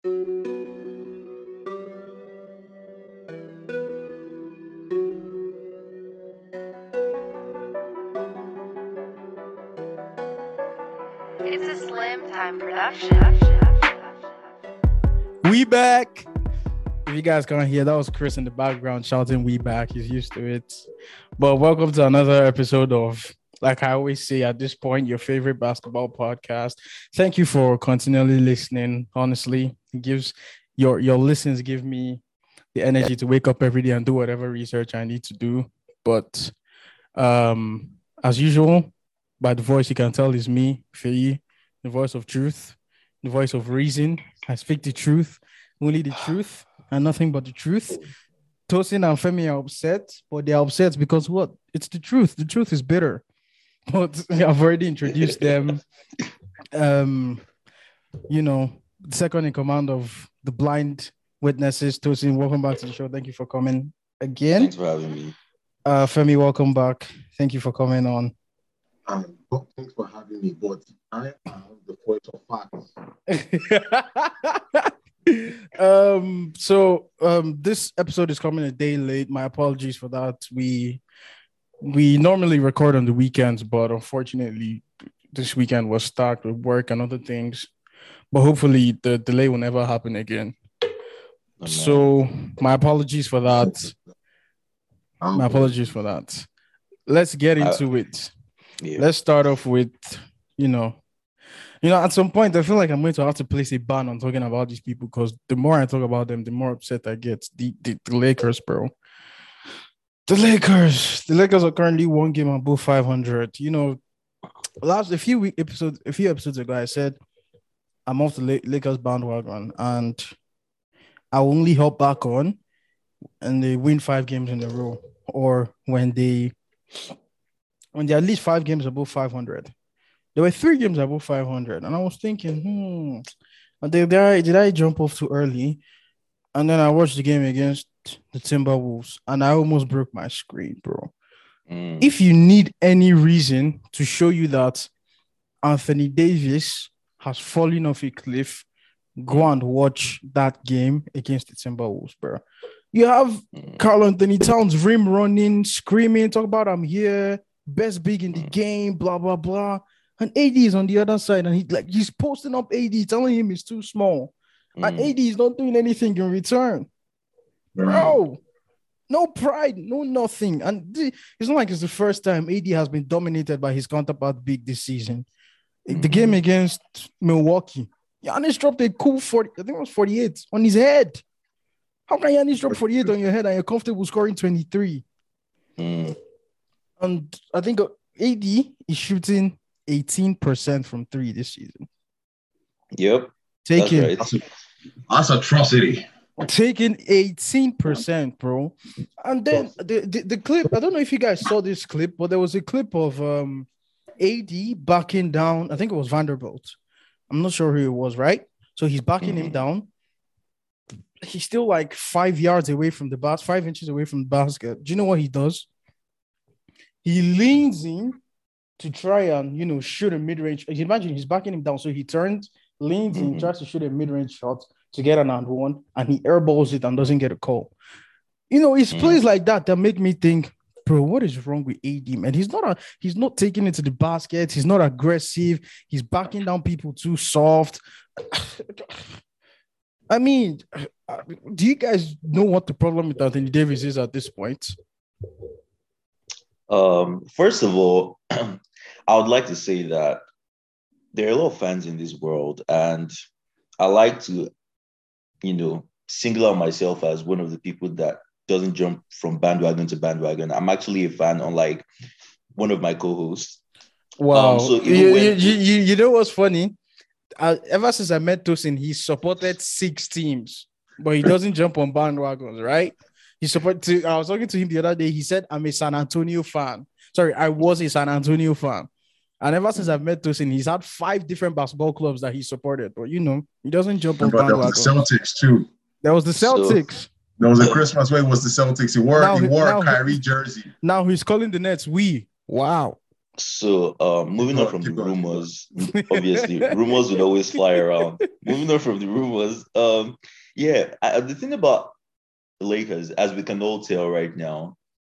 It's a Slim Time production. We back. If you guys can't hear, that was Chris in the background shouting "We back." He's used to it. But welcome to another episode of, like I always say at this point, your favorite basketball podcast. Thank you for continually listening. Honestly, it gives your listens give me the energy to wake up every day and do whatever research I need to do. But as usual, by the voice you can tell is me, Feyi, the voice of truth, the voice of reason. I speak the truth, only the truth, and nothing but the truth. Tosin and Femi are upset, but they're upset because what? It's the truth. The truth is bitter. But I've already introduced them. Second in command of the blind witnesses. Tosin, welcome back to the show. Thank you for coming again. Thanks for having me. Femi, welcome back. Thank you for coming on. Thanks for having me, but I am the voice of facts. This episode is coming a day late. My apologies for that. We normally record on the weekends, but unfortunately this weekend was stacked with work and other things. But hopefully the delay will never happen again. So my apologies for that. Let's get into it. Yeah. Let's start off with, at some point, I feel like I'm going to have to place a ban on talking about these people because the more I talk about them, the more upset I get. The Lakers, bro. The Lakers are currently one game above 500. A few episodes ago, I said I'm off the Lakers bandwagon and I will only hop back on and they win 5 games in a row, or when they're at least 5 games above 500. There were 3 games above 500, and I was thinking, did I jump off too early? And then I watched the game against the Timberwolves, and I almost broke my screen, bro. If you need any reason to show you that Anthony Davis has fallen off a cliff, go and watch that game against the Timberwolves, bro. You have Karl-Anthony Towns rim running, screaming, talk about I'm here, best big in the game, blah, blah, blah. And AD is on the other side, and he's posting up AD, telling him he's too small. And AD is not doing anything in return. Bro, no pride, no nothing. And it's not like it's the first time AD has been dominated by his counterpart big this season. The game against Milwaukee, Giannis dropped a cool 40, I think it was 48 on his head. How can Giannis drop 48 on your head and you're comfortable scoring 23? And I think AD is shooting 18% from 3 this season. Yep. That's atrocity. Taking 18%, bro. And then the clip, I don't know if you guys saw this clip, but there was a clip of AD backing down. I think it was Vanderbilt. I'm not sure who it was, right? So he's backing him down. He's still like 5 yards away from the basket, 5 inches away from the basket. Do you know what he does? He leans in to try and, shoot a mid-range. Imagine he's backing him down. So he turns, leans in, tries to shoot a mid-range shot to get an and one, and he airballs it and doesn't get a call. It's plays like that make me think, bro, what is wrong with AD, man? He's not taking it to the basket. He's not aggressive. He's backing down people too soft. I mean, do you guys know what the problem with Anthony Davis is at this point? First of all, I would like to say that there are a lot of fans in this world, and I like to, single out myself as one of the people that doesn't jump from bandwagon to bandwagon. I'm actually a fan, unlike one of my co-hosts. Wow. You know what's funny? Ever since I met Tosin, he supported 6 teams, but he doesn't jump on bandwagons, right? I was talking to him the other day. He said, I'm a San Antonio fan. Sorry, I was a San Antonio fan. And ever since I've met Tosin, he's had 5 different basketball clubs that he supported. But, he doesn't jump on bandwagons. There was the Celtics, too. There was the Celtics. There was a Christmas where it was the Celtics. He wore a Kyrie jersey. Now he's calling the Nets we. Wow. So, moving on from the Keep going. rumors, obviously, rumors would always fly around. Moving on from the rumors, the thing about the Lakers, as we can all tell right now,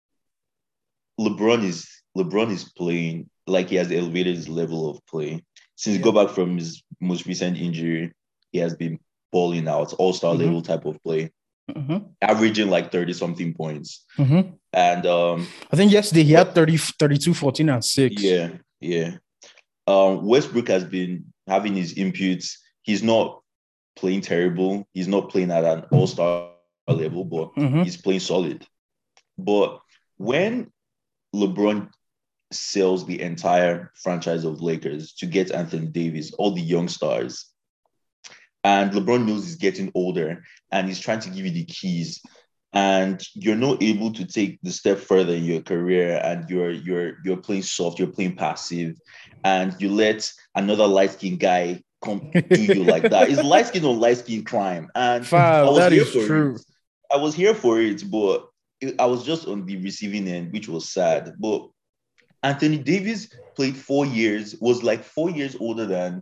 LeBron is playing like he has elevated his level of play. Since he got back from his most recent injury, he has been balling out, all-star level type of play, averaging like 30-something points. And I think yesterday he had 30, 32, 14, and 6. Yeah. Westbrook has been having his inputs. He's not playing terrible. He's not playing at an all-star level, but he's playing solid. But when LeBron sells the entire franchise of Lakers to get Anthony Davis, all the young stars, and LeBron knows he's getting older and he's trying to give you the keys, and you're not able to take the step further in your career, and you're playing soft, you're playing passive, and you let another light-skinned guy come do you like that. It's light-skin on light-skin crime. And that is true. I was here for it, but I was just on the receiving end, which was sad. But Anthony Davis played 4 years, was like 4 years older than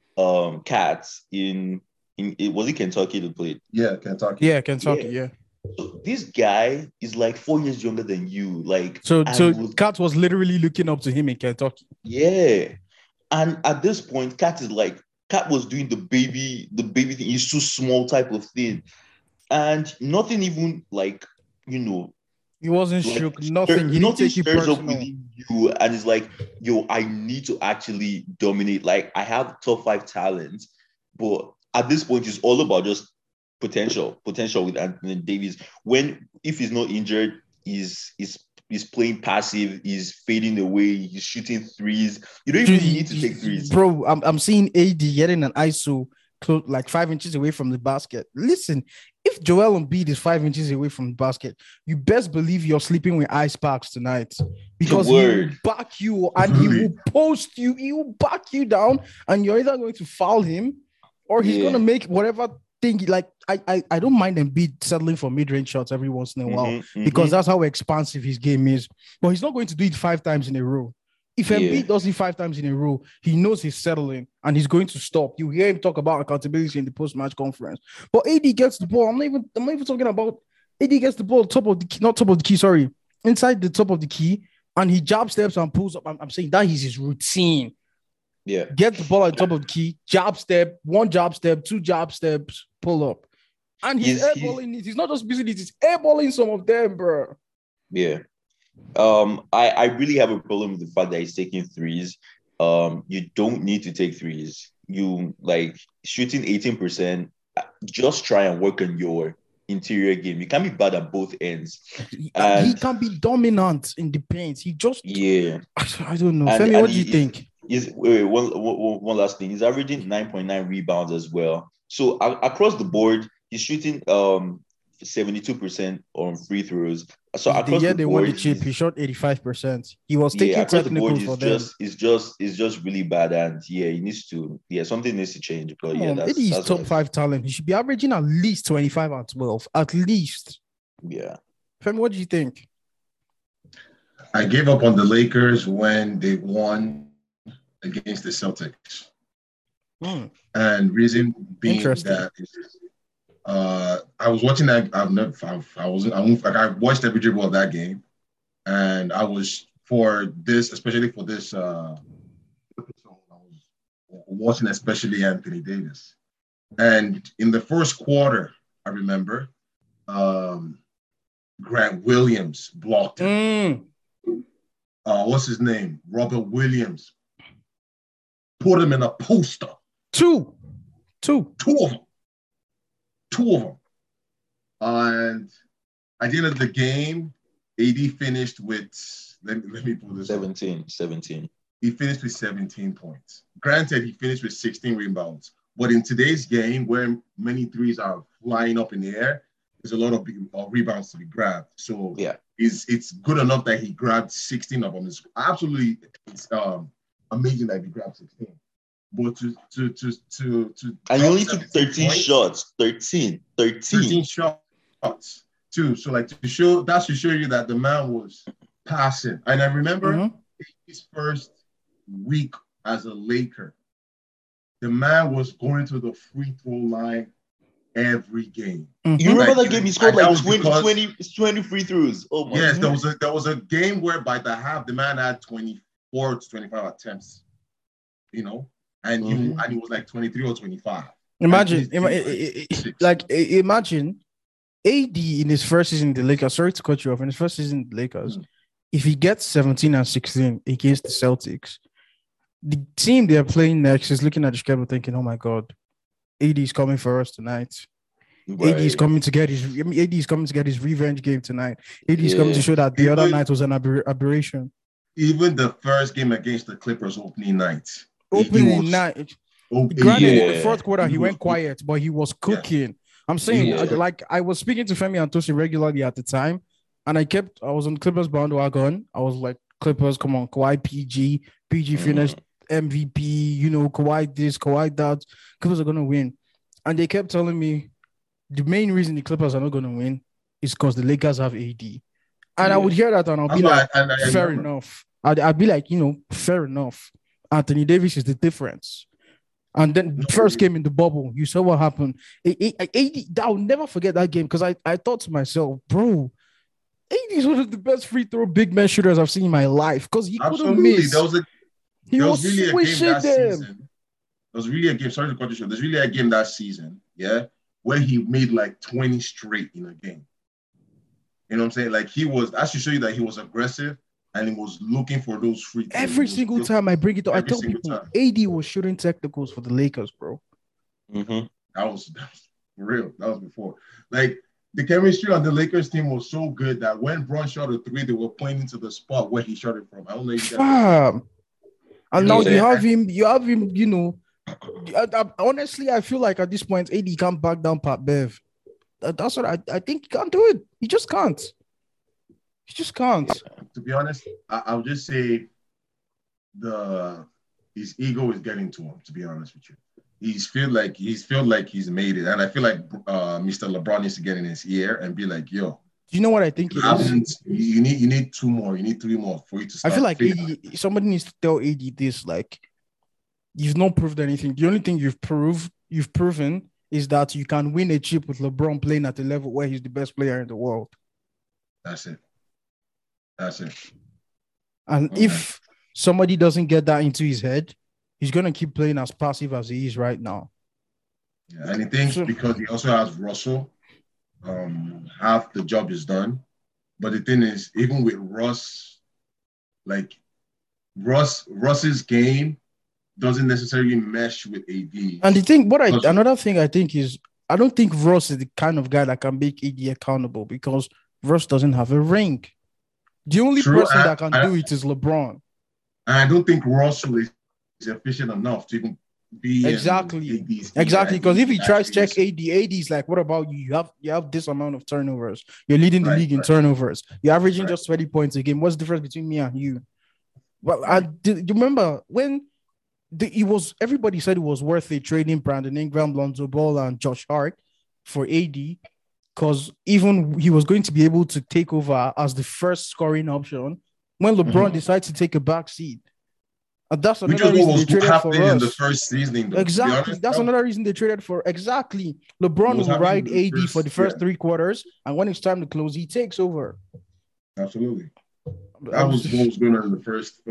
Cats in was it Kentucky that played? Yeah, Kentucky. Yeah, Kentucky, yeah. So this guy is like 4 years younger than you. Like so Cat was literally looking up to him in Kentucky. Yeah. And at this point, Cat was doing the baby thing. He's too small type of thing. And nothing even like, he wasn't like, shook, nothing. He didn't take it personal. Up within you, and it's like, I need to actually dominate. Like, I have top 5 talent, but at this point, it's all about just potential with Anthony Davis. If he's not injured, he's playing passive, he's fading away, he's shooting threes. You don't even need to take threes. Bro, I'm seeing AD getting an ISO close, like 5 inches away from the basket. Listen, if Joel Embiid is 5 inches away from the basket, you best believe you're sleeping with ice packs tonight, because he will back you and he will post you. He will back you down, and you're either going to foul him or he's going to make whatever thing. Like, I don't mind Embiid settling for mid-range shots every once in a while, because that's how expansive his game is. But he's not going to do it 5 times in a row. If Embiid does it 5 times in a row, he knows he's settling and he's going to stop. You hear him talk about accountability in the post-match conference. But AD gets the ball. I'm not even talking about AD gets the ball top of the key, not top of the key, sorry, inside the top of the key, and he jab steps and pulls up. I'm saying that is his routine. Yeah. Get the ball at the top of the key, jab step, 1 jab step, 2 jab steps, pull up. And he's airballing it. He's not just busy, he's airballing some of them, bro. Yeah. I really have a problem with the fact that he's taking threes. You don't need to take threes. You like shooting 18%. Just try and work on your interior game. You can't be bad at both ends. He can be dominant in the paint. He just I don't know. Femi, what do you think? One last thing. He's averaging 9.9 rebounds as well. So across the board, he's shooting 72% on free throws. So across the board, won the chip. He shot 85%. He was taking technicals for them. It's just really bad, and he needs to. Something needs to change. But that's top 5 talent. He should be averaging at least 25 and 12, at least. Yeah. Femi, what do you think? I gave up on the Lakers when they won against the Celtics, and reason being that. I was watching that. I watched every dribble of that game, and I was especially for this episode, I was watching especially Anthony Davis. And in the first quarter, I remember Grant Williams blocked him. What's his name? Robert Williams put him in a poster. Two of them. And at the end of the game, AD finished with, let me pull this 17. He finished with 17 points. Granted, he finished with 16 rebounds. But in today's game, where many threes are flying up in the air, there's a lot of rebounds to be grabbed. So it's good enough that he grabbed 16 of them. It's absolutely amazing that he grabbed 16. But to and he only took 13 shots. 13 shots too. So like to show you that the man was passing. And I remember his first week as a Laker. The man was going to the free throw line every game. Mm-hmm. You remember that game? He scored like 20 free throws. Oh my! Yes, there was a game where by the half the man had 24 to 25 attempts. You know, and he was like 23 or 25. Imagine AD in his first season in the Lakers. Sorry to cut you off. In his first season in the Lakers, if he gets 17 and 16 against the Celtics, the team they're playing next is looking at the schedule thinking, "Oh my God, AD is coming for us tonight. Right. AD is coming to get his revenge game tonight. AD is coming to show that the other night was an aberration." Even the first game against the Clippers opening night. Granted, in the fourth quarter, he went quiet, but he was cooking. Yeah. I'm saying, like, I was speaking to Femi Antosi regularly at the time, and I was on Clippers bandwagon. I was like, Clippers, come on, Kawhi PG finished MVP, Kawhi this, Kawhi that. Clippers are going to win. And they kept telling me the main reason the Clippers are not going to win is because the Lakers have AD. And I would hear that and I'll be fair enough. I'd be like, fair enough. Anthony Davis is the difference. And then first game in the bubble, you saw what happened. I'll never forget that game because I thought to myself, bro, AD is one of the best free throw big man shooters I've seen in my life because he couldn't miss. There was really a game that season. There was really a game. Sorry to cut you short. There's really a game that season, where he made like 20 straight in a game. You know what I'm saying? Like that should show you that he was aggressive and he was looking for those free throws. Every single time I bring it up, I tell people AD was shooting technicals for the Lakers, bro. Mm-hmm. That was real. That was before. Like the chemistry on the Lakers team was so good that when Bron shot a three, they were pointing to the spot where he shot it from. I don't know if you guys and now you have him, honestly, I feel like at this point, AD can't back down Pat Bev. That's what I think he can't do it. He just can't. He just can't. To be honest, I'll just say his ego is getting to him, to be honest with you. He's feel like he's made it. And I feel like Mr. LeBron needs to get in his ear and be like, yo. Do you know what I think it is? You need 2 more. You need 3 more for you to start. I feel like somebody needs to tell AD this, like, you've not proved anything. The only thing you've proven is that you can win a chip with LeBron playing at a level where he's the best player in the world. That's it. And if somebody doesn't get that into his head, he's going to keep playing as passive as he is right now. Yeah, and he thinks because he also has Russell, half the job is done. But the thing is, even with Russ, like Russ's game doesn't necessarily mesh with AD. And the thing, another thing I think is, I don't think Russ is the kind of guy that can make AD accountable because Russ doesn't have a ring. The only person that can do it is LeBron. And I don't think Russell is efficient enough to even be exactly because if he tries to check AD is like, what about you? You have this amount of turnovers. You're leading the league in turnovers. You're averaging just 20 points a game. What's the difference between me and you? Well, do you remember when everybody said it was worth it trading Brandon Ingram, Lonzo Ball, and Josh Hart for AD because even he was going to be able to take over as the first scoring option when LeBron decides to take a back seat. And that's another reason they traded for us. In the first season, exactly. That's another reason they traded for. Exactly. LeBron will ride AD for the first 3 quarters, and when it's time to close, he takes over. Absolutely. That was what was going on in the first.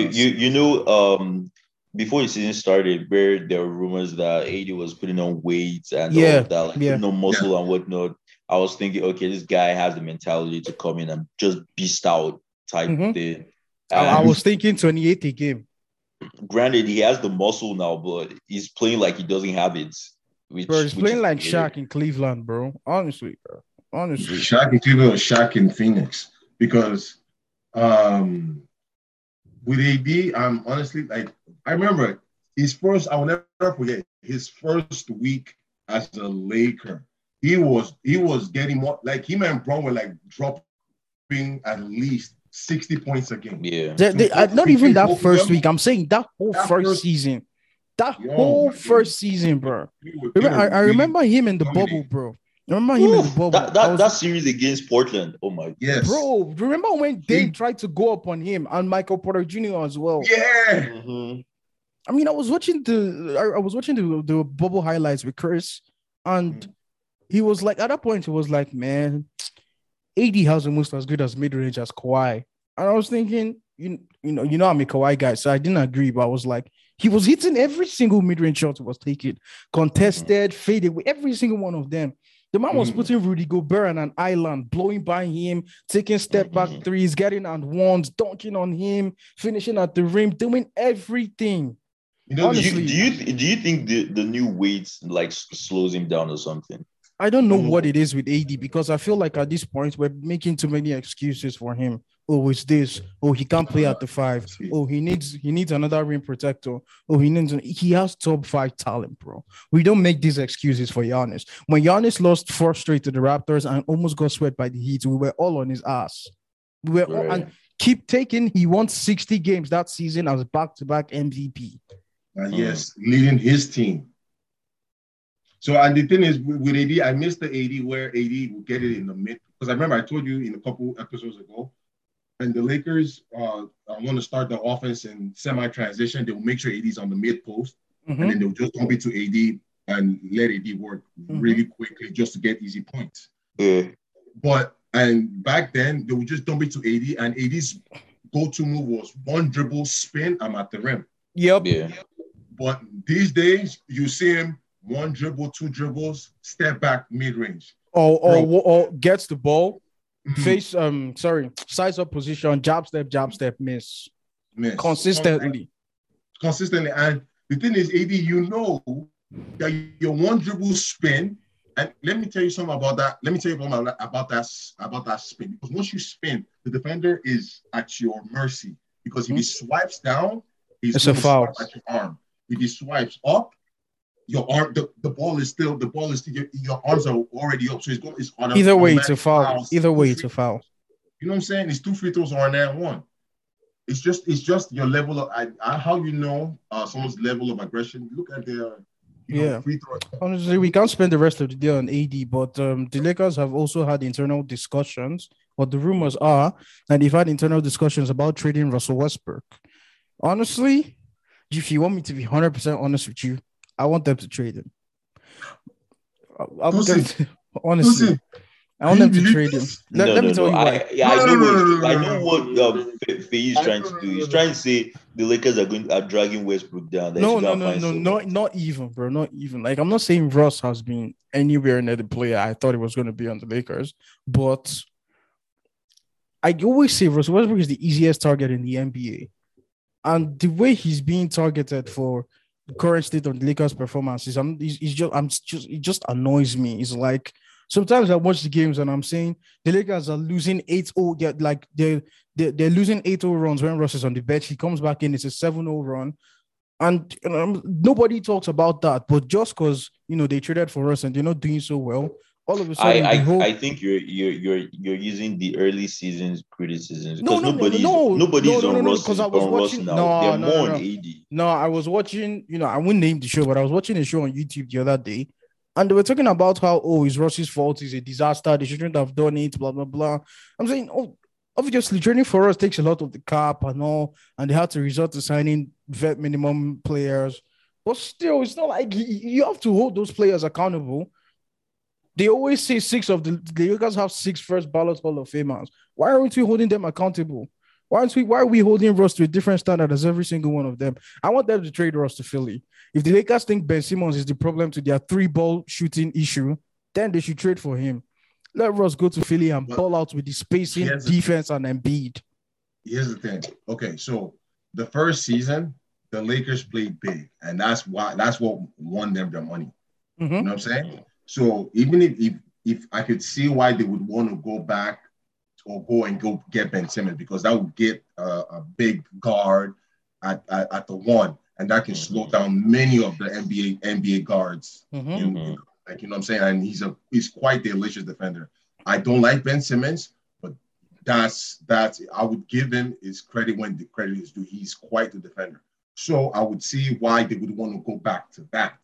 Before the season started, where there were rumors that AD was putting on weight and all of that, like putting on muscle and whatnot. I was thinking, okay, this guy has the mentality to come in and just beast out type thing. I was thinking 28 a game. Granted, he has the muscle now, but he's playing like he doesn't have it. He's playing like Shaq in Cleveland, bro. Honestly, bro. Shaq in Cleveland or Shaq in Phoenix. Because with AD, honestly, like, I remember I will never forget his first week as a Laker. He was getting more, like him and Bron were like dropping at least 60 points a game. Yeah. Not even that first week. I'm saying that whole first season. That whole first season, bro. I remember him in the bubble, bro. Remember him in the bubble? That series against Portland. Oh my yes, bro! Remember when Dame tried to go up on him and Michael Porter Jr. as well? Yeah. Mm-hmm. I mean, I was watching the bubble highlights with Chris, and he was like, at that point, he was like, man, AD has almost as good as mid range as Kawhi, and I was thinking, you know, I'm a Kawhi guy, so I didn't agree, but I was like, he was hitting every single mid range shot he was taking, contested, faded with every single one of them. The man was putting Rudy Gobert on an island, blowing by him, taking step back threes, getting on ones, dunking on him, finishing at the rim, doing everything. You know, honestly, do you think the new weights like slows him down or something? I don't know what it is with AD, because I feel like at this point we're making too many excuses for him. Oh, it's this. Oh, he can't play at the 5. Oh, he needs another rim protector. Oh, he has top 5 talent, bro. We don't make these excuses for Giannis. When Giannis lost 4 straight to the Raptors and almost got swept by the Heat, we were all on his ass. We were all, and keep taking. He won 60 games that season as back-to-back MVP. Yes, leading his team. So, and the thing is, with AD, I missed the AD where AD will get it in the mid. Because I remember I told you in a couple episodes ago, and the Lakers want to start the offense in semi-transition, they will make sure AD's on the mid post, and then they'll just dump it to AD and let AD work really quickly just to get easy points. And back then, they would just dump it to AD, and AD's go-to move was one dribble, spin, I'm at the rim. Yep. Yeah. But these days, you see him, one dribble, 2 dribbles, step back, mid-range. Or gets the ball, size up position, jab step, miss. Consistently. And the thing is, AD, you know that your one dribble spin, and let me tell you something about that. Let me tell you about that spin. Because once you spin, the defender is at your mercy. Because if he swipes down, it's a foul at your arm. If he swipes up, your arm, the ball is still, your arms are already up. So it's on either way, it's a foul. Either way, it's a foul. You know what I'm saying? It's 2 free throws or an and one. It's just your level of how you know someone's level of aggression. Look at their free throw. Honestly, we can't spend the rest of the day on AD, but the Lakers have also had internal discussions. But the rumors are that they've had internal discussions about trading Russell Westbrook. Honestly, if you want me to be 100% honest with you, I want them to trade him. Honestly, I want them to trade him. Let me tell you why. I know what Faye is trying to do. He's trying to say the Lakers are dragging Westbrook down. No, not even, bro. Not even. Like, I'm not saying Russ has been anywhere near the player I thought he was going to be on the Lakers, but I always say Russell Westbrook is the easiest target in the NBA. And the way he's being targeted for the current state of the Lakers' performances, it just annoys me. It's like sometimes I watch the games and I'm saying the Lakers are losing 8-0. They're losing 8-0 runs when Russ is on the bench. He comes back in, it's a 7-0 run. And nobody talks about that. But just because they traded for Russ and they're not doing so well, all of a sudden, I think you're using the early season's criticisms because nobody's on Russ. Because I was watching. They're more on AD. No, I was watching. I wouldn't name the show, but I was watching a show on YouTube the other day, and they were talking about how it's Russ's fault. It's a disaster. They shouldn't have done it. Blah blah blah. I'm saying, obviously, training for us takes a lot of the cap and all, and they had to resort to signing vet minimum players. But still, it's not like you have to hold those players accountable. They always say 6 of the Lakers have 6 first ballot Hall of Famers. Why aren't we holding them accountable? Why are we holding Russ to a different standard as every single one of them? I want them to trade Russ to Philly. If the Lakers think Ben Simmons is the problem to their 3-ball shooting issue, then they should trade for him. Let Russ go to Philly and ball out with the spacing, defense, and Embiid. Here's the thing. Okay, so the first season, the Lakers played big, and that's what won them their money. You know what I'm saying? So even if I could see why they would want to go back or go get Ben Simmons, because that would get a big guard at the 1, and that can slow down many of the NBA guards. You know what I'm saying? And he's quite the delicious defender. I don't like Ben Simmons, but that's I would give him his credit when the credit is due. He's quite the defender. So I would see why they would want to go back to that.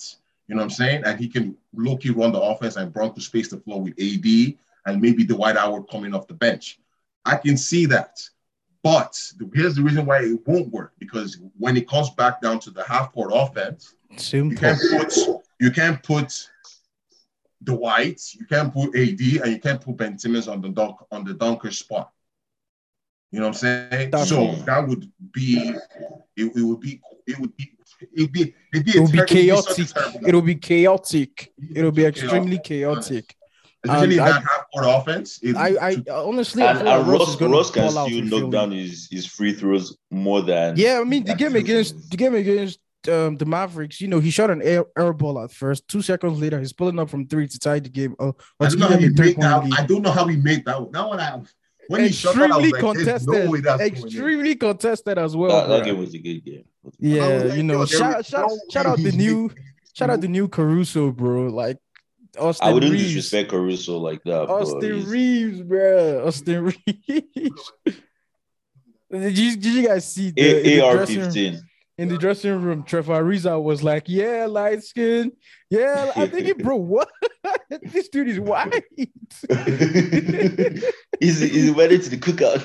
You know what I'm saying? And he can low-key run the offense and Bron to space the floor with AD and maybe Dwight Howard coming off the bench. I can see that. But here's the reason why it won't work, because when it comes back down to the half-court offense, you can't put Dwight, you can't put AD, and you can't put Ben Simmons on the dunker spot. You know what I'm saying? That would be it would be chaotic. It'll be chaotic. It'll be extremely chaotic. Especially in that half-court offense. I honestly, and Ross can still knock down his free throws more than. Yeah, I mean the game against the Mavericks, you know, he shot an air ball at first. 2 seconds later, he's pulling up from 3 to tie the game. I don't know how he made that one. That one when he shot that, I was like, contested, no way that's extremely contested as well. That game was a good game. Yeah, you know, shout out the new Caruso, bro. Like Austin I wouldn't Reeves. disrespect Caruso like that. Austin Reeves, bro. Austin Reeves. Did you guys see the AR-15? In the dressing room, Trevor Ariza was like, "Yeah, light skin. Yeah, I think bro, what? This dude is white. He's ready to the cookout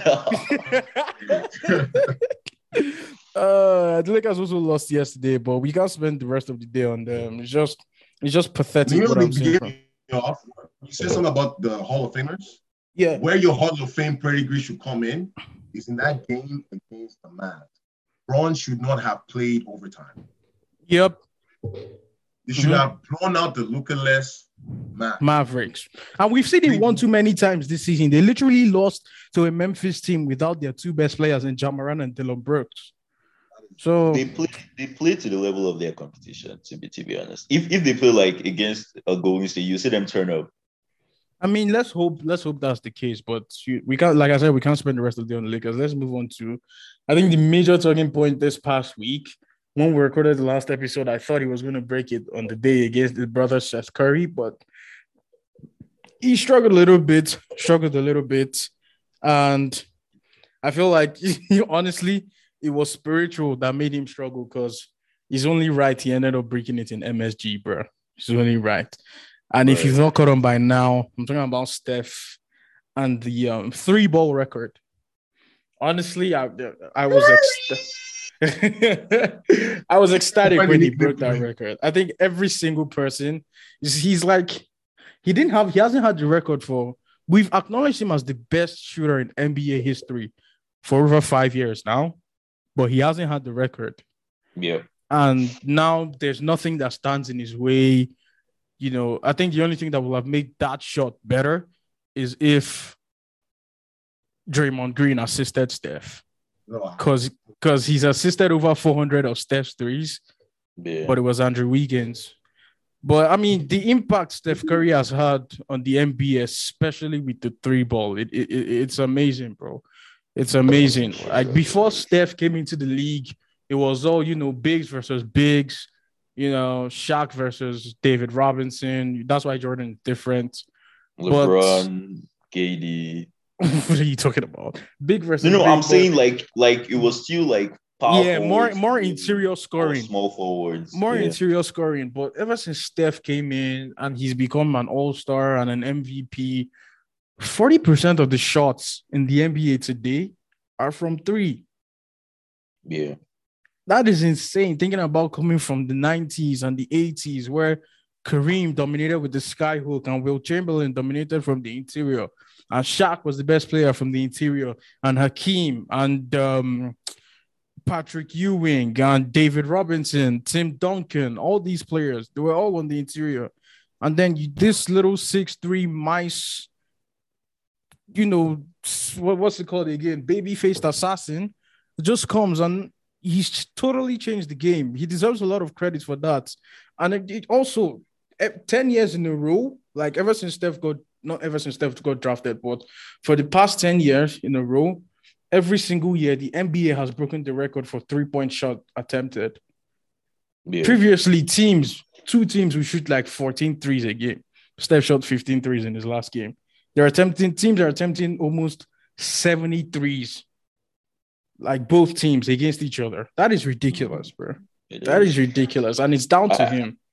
now." The Lakers also lost yesterday, but we can't spend the rest of the day on them. It's just pathetic. What I'm saying. You said something about the Hall of Famers. Yeah, where your Hall of Fame pedigree should come in is in that game against the Mavs. Bron should not have played overtime. Yep. They should have blown out the Luka-less Mavericks. And we've seen it one too many times this season. They literally lost to a Memphis team without their two best players in Ja Morant and Dillon Brooks. So they play to the level of their competition, to be honest. If they play like against a Golden State, you see them turn up. I mean, let's hope that's the case. But we can't, like I said, we can't spend the rest of the day on the Lakers. Let's move on to, I think, the major talking point this past week. When we recorded the last episode, I thought he was going to break it on the day against his brother Seth Curry, but he struggled a little bit, and I feel like, honestly, it was spiritual that made him struggle, because he's only right. He ended up breaking it in MSG, bro. He's only right. And if you've not caught on by now, I'm talking about Steph and the 3-ball record. Honestly, I was ecstatic when he broke that record. I think every single person, he hasn't had the record for. We've acknowledged him as the best shooter in NBA history for over 5 years now, but he hasn't had the record. Yeah. And now there's nothing that stands in his way. You know, I think the only thing that will have made that shot better is if Draymond Green assisted Steph. Because he's assisted over 400 of Steph's threes, but it was Andrew Wiggins. But, I mean, the impact Steph Curry has had on the NBA, especially with the 3-ball, it's amazing, bro. It's amazing. Like, before Steph came into the league, it was all, bigs versus bigs. Shaq versus David Robinson. That's why Jordan is different. LeBron, KD. What are you talking about? Big versus No, big, I'm saying like it was still like power. Yeah, more interior scoring. Small forwards. More interior scoring. But ever since Steph came in and he's become an all-star and an MVP, 40% of the shots in the NBA today are from 3. Yeah. That is insane. Thinking about coming from the 90s and the 80s, where Kareem dominated with the skyhook and Will Chamberlain dominated from the interior. And Shaq was the best player from the interior. And Hakeem and Patrick Ewing and David Robinson, Tim Duncan, all these players, they were all on the interior. And then this little 6'3" mice, what's it called again? Baby-faced assassin just comes and he's totally changed the game. He deserves a lot of credit for that. And it also, 10 years in a row, like not ever since Steph got drafted, but for the past 10 years in a row, every single year, the NBA has broken the record for 3-point shot attempted. Yeah. Previously, two teams would shoot like 14 threes a game. Steph shot 15 threes in his last game. Teams are attempting almost 70 threes. Like both teams against each other. That is ridiculous, bro. That is ridiculous. And it's down to him.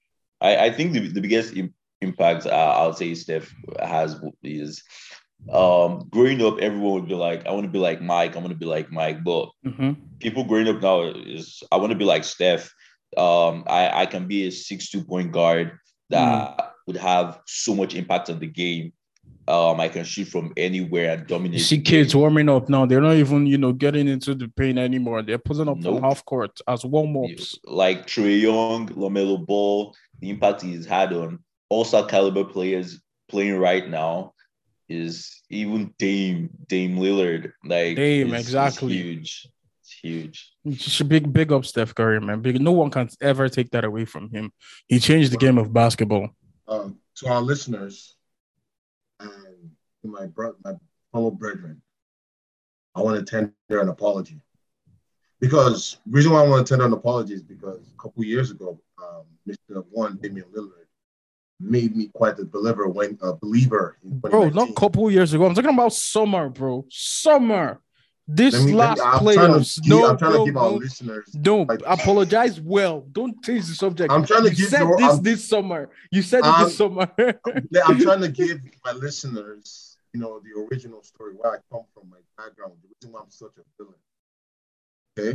I think the biggest impact I'll say Steph has is growing up, everyone would be like, I want to be like Mike, I want to be like Mike. But people growing up now is I want to be like Steph. I can be a 6'2" point guard that would have so much impact on the game. I can shoot from anywhere and dominate. You see kids warming up now. They're not even, getting into the paint anymore. They're pulling up from half court as warm-ups. Like Trae Young, LaMelo Ball, the impact he's had on all-star caliber players playing right now is even Dame Lillard. Like Dame, exactly. It's huge. It's a big up Steph Curry, man. No one can ever take that away from him. He changed the game of basketball. To our listeners and to my fellow brethren, I want to tender an apology. Because the reason why I want to tender an apology is because a couple years ago, Mr. Damian Lillard made me quite a believer in 2019. Bro, not a couple years ago. I'm talking about summer, bro. Summer. Playoffs. I'm trying to give our listeners. Don't apologize. Well, don't change the subject. I'm trying to give this summer. You said it this summer. I'm trying to give my listeners, the original story, where I come from, my background, the reason why I'm such a villain. Okay,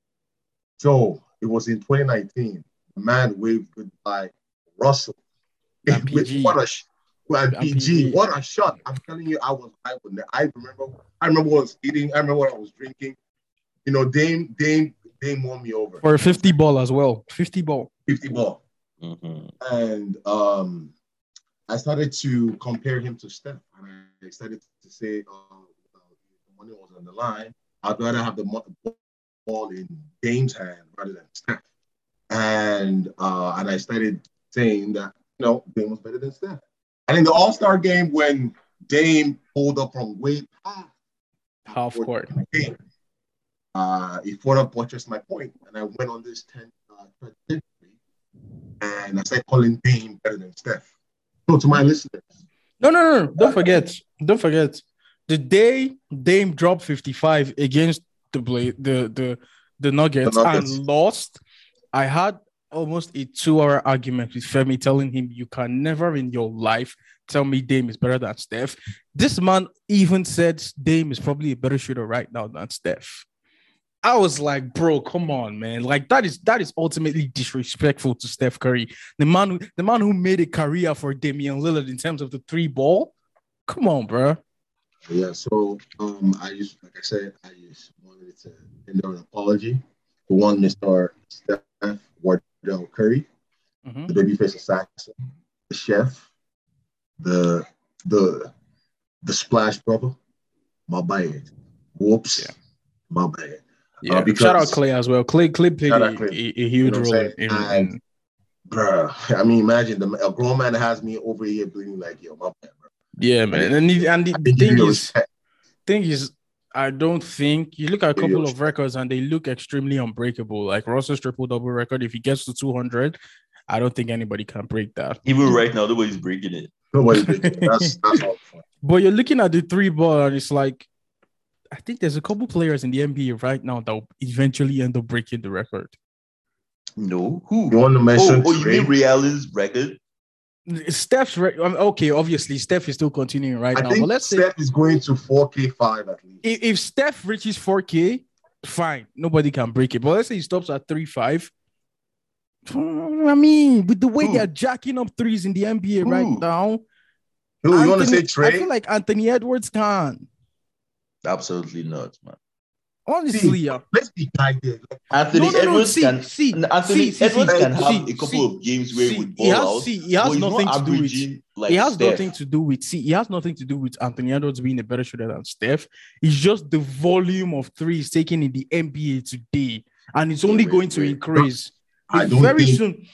so it was in 2019. The man waved goodbye, Russell. What a shot! I'm telling you, I remember what I was eating. I remember what I was drinking. Dame won me over for a 50 ball as well. 50 ball. Mm-hmm. And I started to compare him to Steph, and I started to say, the money was on the line. I'd rather have the ball in Dame's hand rather than Steph. And I started saying that Dame was better than Steph. And in the All-Star game, when Dame pulled up from way past half court, he further buttressed my point, and I went on this 10 and I started calling Dame better than Steph. So to my listeners, no, don't forget. The day Dame dropped 55 against the Nuggets and lost, I had almost a 2-hour argument with Femi telling him you can never in your life tell me Dame is better than Steph. This man even said Dame is probably a better shooter right now than Steph. I was like, bro, come on, man. Like that is ultimately disrespectful to Steph Curry. The man who made a career for Damian Lillard in terms of the 3-ball. Come on, bro. Yeah, so I just wanted to tender an apology for one Mr. Steph Wardell Curry, the babyface assassin, the chef, the splash brother. My bad. Whoops. Yeah. My bad. Yeah. Shout out Clay as well. Clay played a huge role in bro. I mean, imagine a grown man that has me over here bleeding like, yo, my bad, bro. Yeah, man. And the thing is, I don't think you look at a couple of records and they look extremely unbreakable. Like Russell's triple-double record, if he gets to 200, I don't think anybody can break that. Even right now, nobody's breaking it. That's all fun. But you're looking at the 3-ball and it's like, I think there's a couple players in the NBA right now that will eventually end up breaking the record. No, who? You want to mention? You mean Ray Allen's record? Steph's okay. Obviously, Steph is still continuing right now. But let's Steph is going to 4K5 at least. If Steph reaches 4K, fine, nobody can break it. But let's say he stops at 3.5. I mean, with the way they're jacking up threes in the NBA right now, you want to say Trae? I feel like Anthony Edwards can. Absolutely not, man. Honestly, let's be guided. Anthony Edwards can have a couple of games where with ball out. He has nothing to do with. He has nothing to do with. He has nothing to do with Anthony Edwards being a better shooter than Steph. It's just the volume of threes taken in the NBA today, and it's only going to increase. Very soon,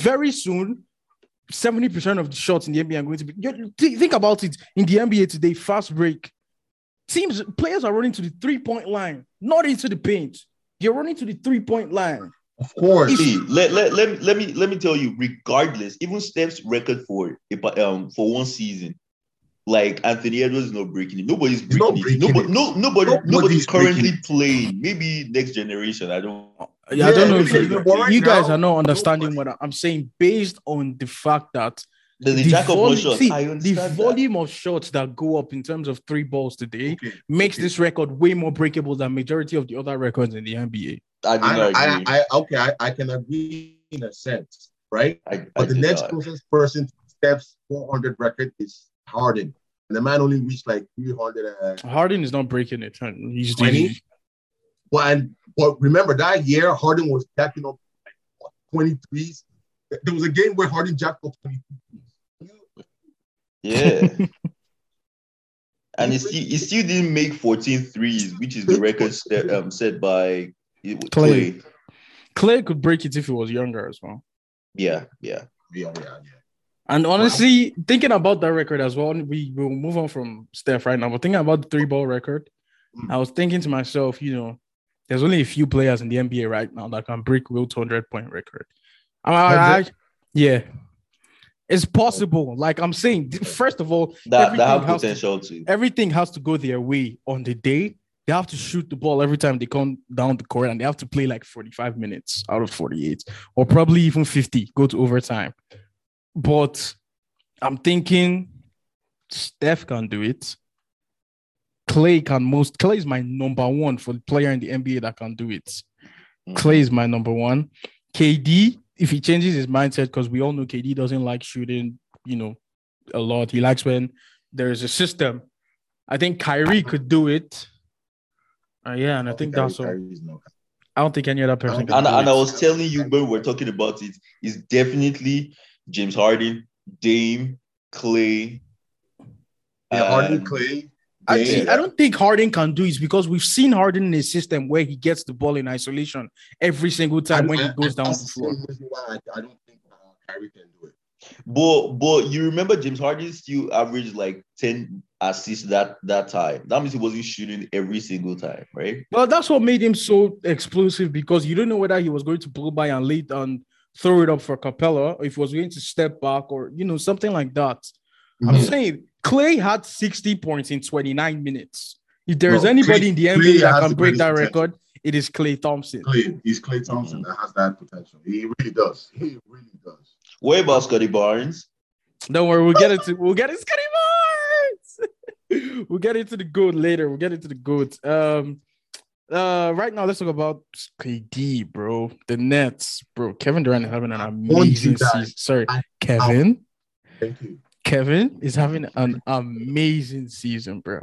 70% of the shots in the NBA are going to be. Think about it in the NBA today. Fast break. Players are running to the 3-point line, not into the paint. They're running to the 3-point line. Of course. Let me tell you, regardless, even Steph's record for one season, like Anthony Edwards is not breaking it. Nobody's breaking it. Nobody's currently playing. Maybe next generation. I don't. I don't know if you guys are not understanding what I'm saying based on the fact that the jack of all shots. The volume of shots that go up in terms of 3 balls today makes this record way more breakable than majority of the other records in the NBA. I can agree in a sense, right? But the next closest person to Steph's 400 record is Harden. And the man only reached like 300. Harden is not breaking it. He's 20. But remember that year, Harden was jacking up like 23s. There was a game where Harden jacked up 23s. Yeah. And he still didn't make 14 threes, which is the record set by Clay. Clay could break it if he was younger as well. Yeah. And honestly, thinking about that record as well, we will move on from Steph right now. But thinking about the 3-ball record, I was thinking to myself, there's only a few players in the NBA right now that can break Wilt's 100-point record. Yeah. It's possible. Like I'm saying, first of all, that have potential too. Everything has to go their way on the day. They have to shoot the ball every time they come down the court, and they have to play like 45 minutes out of 48, or probably even 50, go to overtime. But I'm thinking Steph can do it. Clay is my number one for the player in the NBA that can do it. Clay is my number one. KD, if he changes his mindset, because we all know KD doesn't like shooting, a lot. He likes when there is a system. I think Kyrie could do it. And I think that's all. I don't think any other person can do it. And I was telling you when we were talking about it, it's definitely James Harden, Dame, Clay. Harden, Clay. Actually, I don't think Harden can do it because we've seen Harden in a system where he gets the ball in isolation every single time when he goes down the floor. I don't think Kyrie can do it. But you remember James Harden still averaged like 10 assists that time. That means he wasn't shooting every single time, right? Well, that's what made him so explosive because you don't know whether he was going to pull by and late and throw it up for Capella, or if he was going to step back or, something like that. Mm-hmm. I'm saying Clay had 60 points in 29 minutes. If there's anybody in the NBA that can break that record, it is Klay Thompson. He's Klay Thompson that has that potential. He really does. What about Scottie Barnes? Don't worry, we'll get into Scottie Barnes. We'll get into the GOAT later. We'll get into the GOAT. Right now, let's talk about KD, bro. The Nets, bro. Kevin Durant is having an amazing season. Sorry, Kevin. Thank you. Kevin is having an amazing season, bro.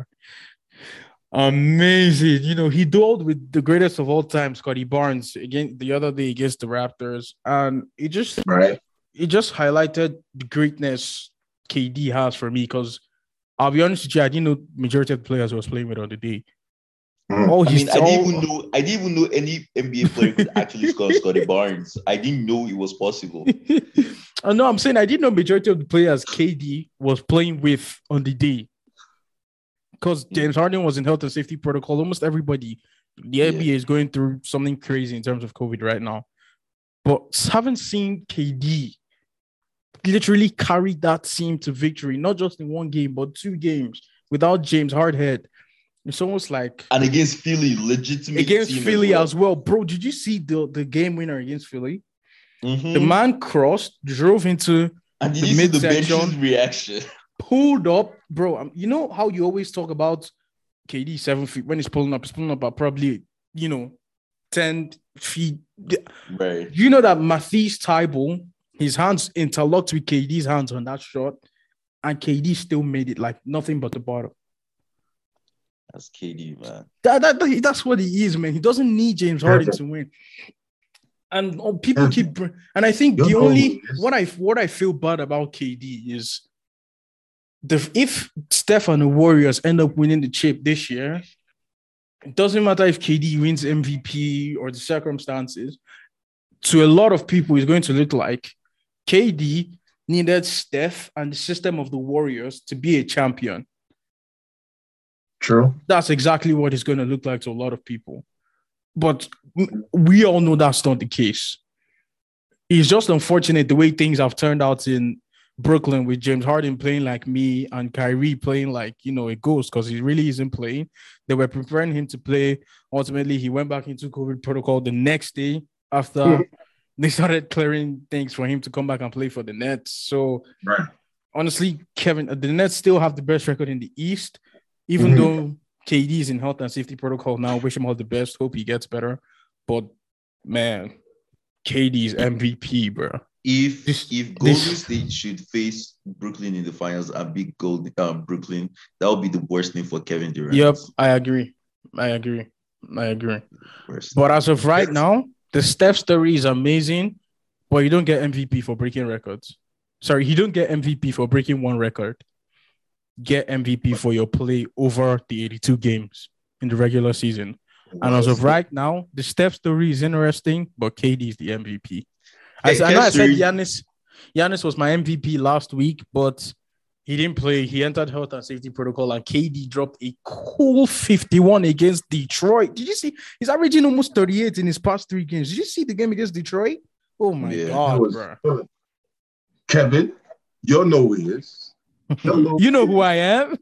Amazing. He dueled with the greatest of all time, Scottie Barnes, the other day against the Raptors. And it just highlighted the greatness KD has for me because I'll be honest with you, I didn't know majority of the players I was playing with on the day. I didn't even know any NBA player could actually score Scottie Barnes. I didn't know it was possible. No, I'm saying I didn't know majority of the players KD was playing with on the day. Because James Harden was in health and safety protocol. Almost everybody, the NBA is going through something crazy in terms of COVID right now. But haven't seen KD literally carry that team to victory, not just in one game, but 2 games without James Hardhead. It's almost like... And against Philly, legitimate against Philly as well. Bro, did you see the game winner against Philly? Mm-hmm. The man crossed, drove into the midsection, reaction. Pulled up. Bro, you know how you always talk about KD 7 feet when he's pulling up at probably, 10 feet. Right. You know that Matisse Thybulle, his hands interlocked with KD's hands on that shot, and KD still made it like nothing but the bottom. That's KD, man. That's what he is, man. He doesn't need James Harden to win. And people keep... And I think what I feel bad about KD is if Steph and the Warriors end up winning the chip this year, it doesn't matter if KD wins MVP or the circumstances. To a lot of people, it's going to look like KD needed Steph and the system of the Warriors to be a champion. True. That's exactly what it's going to look like to a lot of people. But we all know that's not the case. It's just unfortunate the way things have turned out in Brooklyn with James Harden playing like me and Kyrie playing like, a ghost because he really isn't playing. They were preparing him to play. Ultimately, he went back into COVID protocol the next day. after they started clearing things for him to come back and play for the Nets. So honestly, Kevin, the Nets still have the best record in the East, even though KD is in health and safety protocol now. Wish him all the best. Hope he gets better. But man, KD is MVP, bro. If Golden State should face Brooklyn in the finals and beat Brooklyn, that would be the worst thing for Kevin Durant. Yep, I agree. But as of right now, the Steph story is amazing, but you don't get MVP for breaking records. Sorry, you don't get MVP for breaking one record. Get MVP for your play over the 82 games in the regular season. And as of right now, the Steph story is interesting, but KD is the MVP. I know I said Giannis was my MVP last week, but he didn't play. He entered health and safety protocol, and KD dropped a cool 51 against Detroit. Did you see? He's averaging almost 38 in his past 3 games. Did you see the game against Detroit? Oh, my God, bro. Kevin, you know who he is. You know who I am.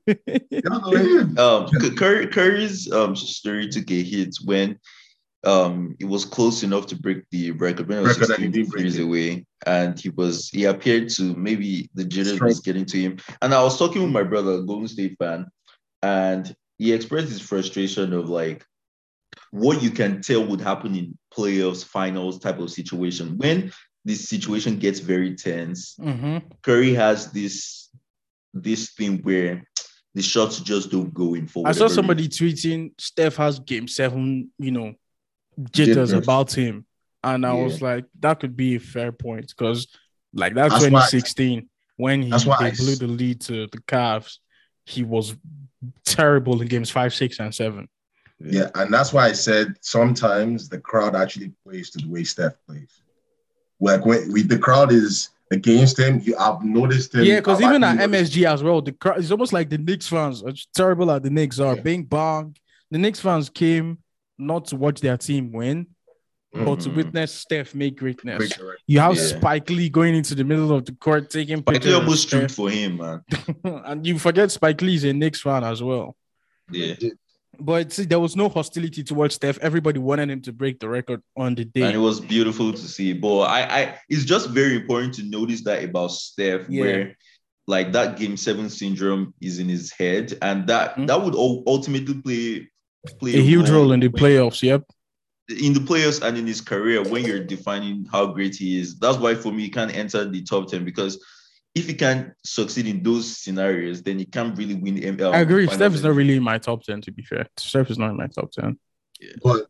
Curry's story took a hit when it was close enough to break the record when it was 16 years away, and he appeared to maybe the jitters was getting to him. And I was talking with my brother, a Golden State fan, and he expressed his frustration of like what you can tell would happen in playoffs, finals type of situation when this situation gets very tense. Curry has this thing where the shots just don't go in for. I saw somebody tweeting Steph has game 7, jitters about him, and I was like, that could be a fair point because like that's 2016 when they blew the lead to the Cavs, he was terrible in games 5, 6, and 7. Yeah, and that's why I said sometimes the crowd actually plays to the way Steph plays. Like when the crowd is against him, I've noticed him. Yeah, because even at MSG as well, the crowd is almost like the Knicks fans. It's terrible as the Knicks are. Bing bang. The Knicks fans came not to watch their team win, but to witness Steph make greatness. You have Spike Lee going into the middle of the court taking pictures. Spike Lee almost stripped for him, man. And you forget Spike Lee is a Knicks fan as well. Yeah. But see, there was no hostility towards Steph. Everybody wanted him to break the record on the day. And it was beautiful to see. But it's just very important to notice that about Steph, where like that game 7 syndrome is in his head. And that would ultimately play a huge role in the playoffs. Yep. In the playoffs and in his career when you're defining how great he is. That's why for me, he can't enter the top 10 because if he can't succeed in those scenarios, then he can't really win. I agree. Steph is not really in my top 10, to be fair. Steph is not in my top 10. Yeah. But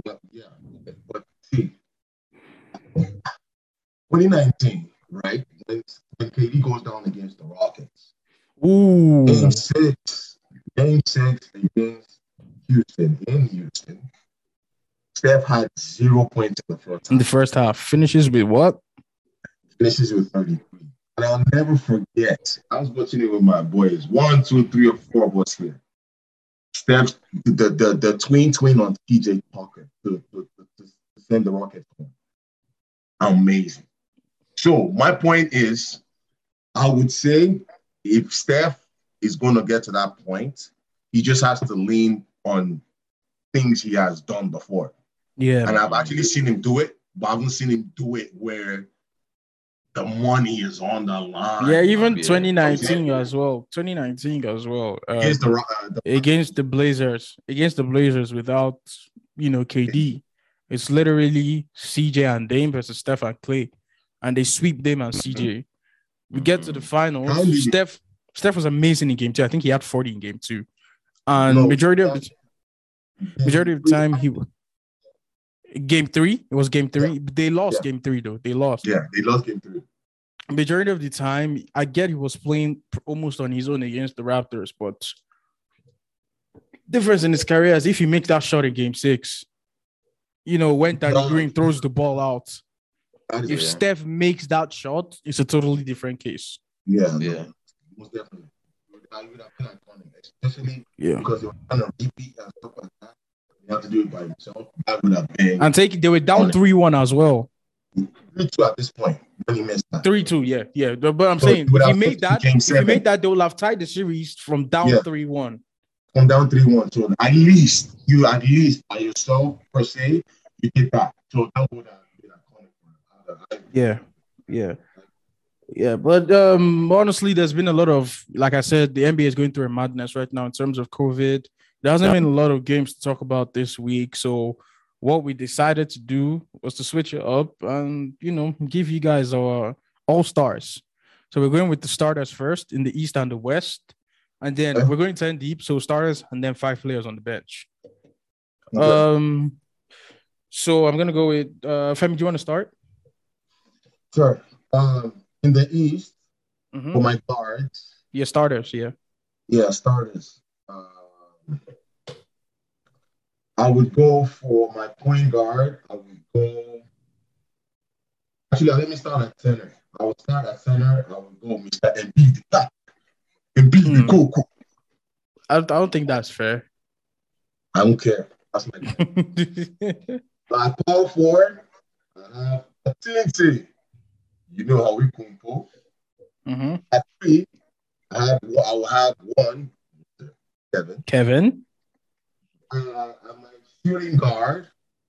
see, 2019, right? When KD goes down against the Rockets. Ooh. Game 6 against Houston, in Houston. Steph had 0 points in the first half. In the first half. Finishes with what? Finishes with 33. And I'll never forget, I was watching it with my boys. 1, 2, 3, or 4 of us here. Steph's the twin on PJ Tucker to send the Rockets home. Amazing. So my point is, I would say if Steph is going to get to that point, he just has to lean on things he has done before. Yeah. And I've actually seen him do it, but I haven't seen him do it where the money is on the line. Yeah, even 2019 as well. Against the Blazers. Against the Blazers without, KD. It's literally CJ and Dame versus Steph and Clay. And they sweep Dame and CJ. We get to the finals. Steph was amazing in game 2. I think he had 40 in game 2. And majority of the time he game 3. It was game 3. Yeah. They lost game 3 though. They lost. Yeah, they lost game 3. Majority of the time, I get he was playing almost on his own against the Raptors, but difference in his career is if he makes that shot in game 6, when Danny Green throws the ball out. If Steph makes that shot, it's a totally different case. Yeah. Most definitely. I would have been iconic, especially because they were trying to repeat and stuff like that. You have to do it by yourself. That would have been. And they were down 3-1 as well. 3-2 at this point. When he missed that. 3-2, yeah. But I'm saying if he made that, they will have tied the series from down 3-1. From down 3-1. So at least by yourself per se, you did that. So that would have Yeah. But honestly, there's been a lot of, like I said, the NBA is going through a madness right now in terms of COVID. There hasn't been a lot of games to talk about this week. So what we decided to do was to switch it up and, give you guys our all-stars. So we're going with the starters first in the East and the West. And then we're going 10 deep. So starters and then 5 players on the bench. Okay. So I'm going to go with Femi, do you want to start? Sure. In the East, for my guards. Yeah, starters, yeah. Yeah, starters. I would go for my point guard. Actually, let me start at center. I would start at center. I would go Mr. Embiid. Embiid, cool. I don't think that's fair. I don't care. That's my guy. My power forward, I have a TNT. You know how we compo. At 3, I will have 1, Kevin. I'm my shooting guard.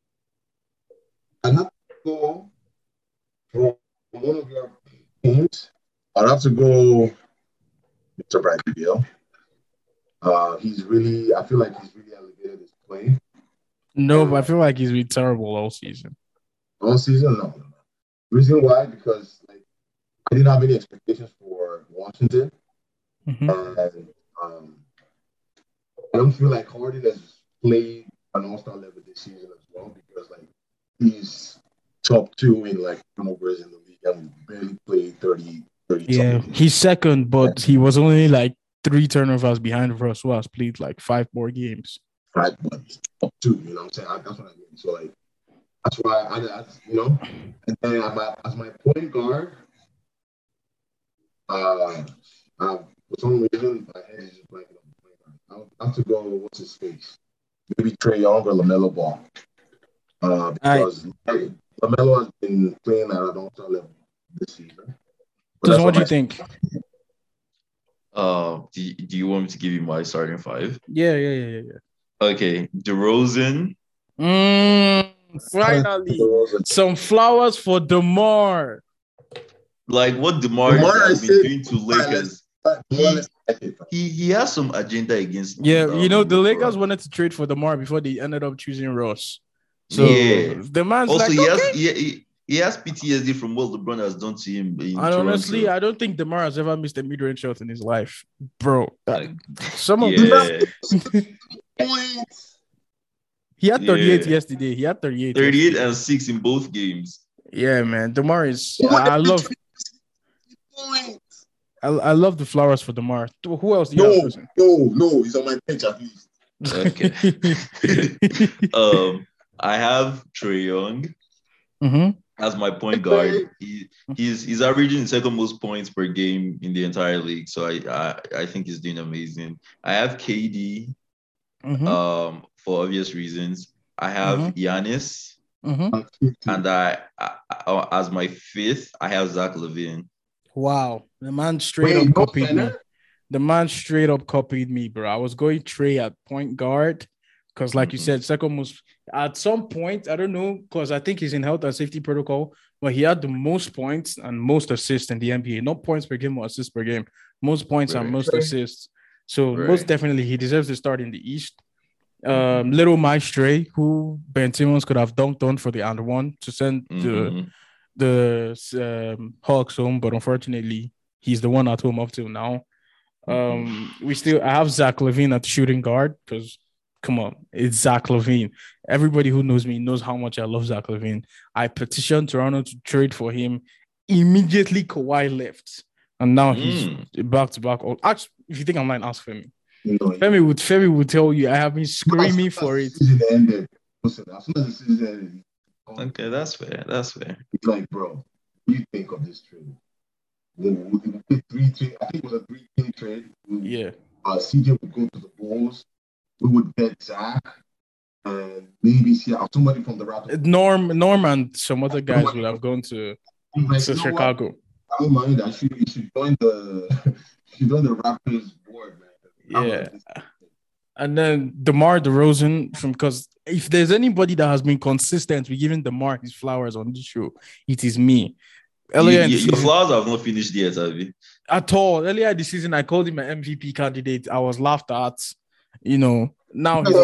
I have to go from one of your teams. I'd have to go Mr. Bradley Beal. I feel like he's really elevated his play. No, but I feel like he's been terrible all season. All season? No. Reason why? Because I didn't have any expectations for Washington. And I don't feel like Harden has played an all-star level this season as well, because he's top 2 in turnovers in the league and barely played 30 Yeah, he's second, but he was only 3 turnovers behind Russ, who has played 5 more games. 5 months, top 2, you know what I'm saying? That's what I mean. So that's why and then as my point guard, for some reason my head is just blanking on the point guard. I have to go, what's his face? Maybe Trae Young or LaMelo Ball. Because LaMelo has been playing at an all-star level this season. So what do you think? Do you want me to give you my starting 5? Yeah. Okay, DeRozan. Finally, some flowers for DeMar. What DeMar has been doing to Lakers. He has some agenda against. Yeah, the Lakers wanted to trade for DeMar before they ended up choosing Ross. So the man's also he has PTSD from what LeBron has done to him. And honestly, I don't think DeMar has ever missed a mid-range shot in his life, bro. Some of he had 38 yesterday. He had 38. 38 and 6 in both games. Yeah, man. DeMar is. I love the flowers for DeMar. Who else? No, he's on my bench at least. Okay. I have Trae Young as my point guard. He's averaging the second most points per game in the entire league, so I think he's doing amazing. I have KD, for obvious reasons. I have Giannis, and I as my 5th, I have Zach LaVine. Wow, the man straight up copied me. The man straight up copied me, bro. I was going Trae at point guard because, like you said, second most. At some point, I don't know, because I think he's in health and safety protocol, but he had the most points and most assists in the NBA. Not points per game or assists per game. Most points and most assists. So most definitely, he deserves to start in the East. Little Maestro, who Ben Simmons could have dunked on for the and one to send the Hawks home, but unfortunately, he's the one at home up till now. I have Zach LaVine at shooting guard because, come on, it's Zach LaVine. Everybody who knows me knows how much I love Zach LaVine. I petitioned Toronto to trade for him. Immediately, Kawhi left, and now he's back to back. Actually, if you think I'm lying, ask Femi. Femi would tell you I have been screaming for it. Okay, that's fair. It's like, bro, what do you think of this trade? I think it was a 3-team trade. Yeah. CJ would go to the Bulls. We would get Zach and maybe see somebody from the Raptors. Norm and some other guys would have gone to Chicago. I don't mind that. You should join the Raptors board, man. Yeah. And then DeMar DeRozan, because if there's anybody that has been consistent with giving DeMar his flowers on this show, it is me. Earlier in the your season, flowers have not finished yet, have you? At all. Earlier in the season, I called him an MVP candidate. I was laughed at. Now he's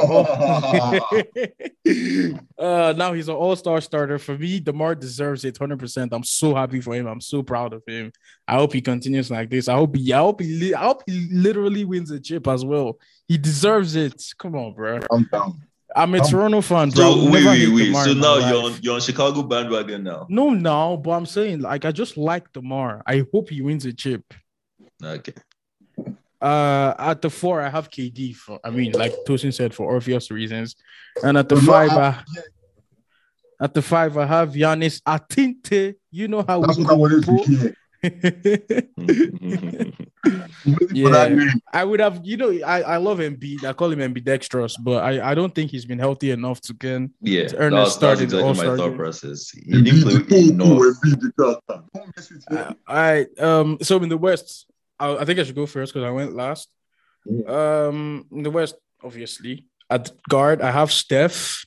now he's an all-star starter. For me, DeMar deserves it 100%. I'm so happy for him. I'm so proud of him. I hope he continues like this. I hope he literally wins a chip as well. He deserves it. Come on, bro. I'm down. I'm a Toronto fan, bro. So wait. So now you're on Chicago bandwagon now. No, but I'm saying I just like DeMar. I hope he wins a chip. Okay. At the 4, I have KD like Tosin said, for obvious reasons. And at the 5, I have Giannis Atinte. You know how that's what I wanted to hear. Yeah, I would have, I love Embiid. I call him ambidextrous, but I don't think he's been healthy enough to earn a start in the All-Star my thought game. process. He didn't play enough. All right. So in the West, I think I should go first because I went last. In the West, obviously, at guard, I have Steph.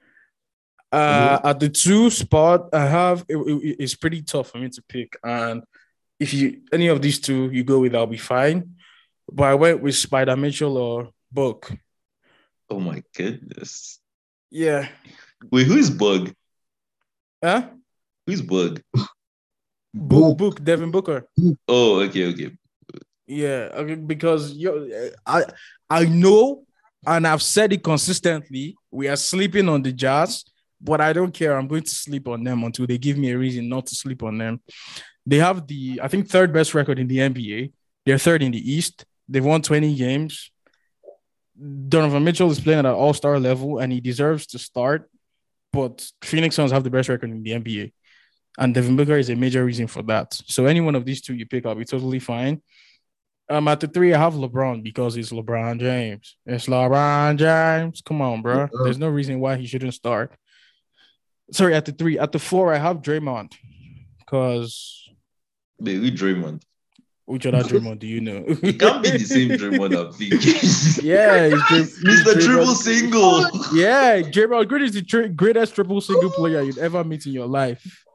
At the 2 spot, I have it's pretty tough for me to pick, and if any of these 2 you go with, I'll be fine. But I went with Spider Mitchell or Book. Oh my goodness! Yeah. Wait, who is Bug? Huh? Who's Bug? Book, Devin Booker. Oh, okay. Yeah, because I know, and I've said it consistently, we are sleeping on the Jazz, but I don't care. I'm going to sleep on them until they give me a reason not to sleep on them. They have I think, 3rd best record in the NBA. They're 3rd in the East. They've won 20 games. Donovan Mitchell is playing at an all-star level, and he deserves to start, but Phoenix Suns have the best record in the NBA, and Devin Booker is a major reason for that. So any one of these 2 you pick, I'll be totally fine. At the 3, I have LeBron because it's LeBron James. It's LeBron James. Come on, bro. There's no reason why he shouldn't start. Sorry, at the 3. At the 4, I have Draymond because... Baby Draymond. Which other Draymond do you know? It can't be the same Draymond I'm thinking. Yeah, Mr. Triple Single. Yeah, Draymond Green is the greatest triple single player you'd ever meet in your life.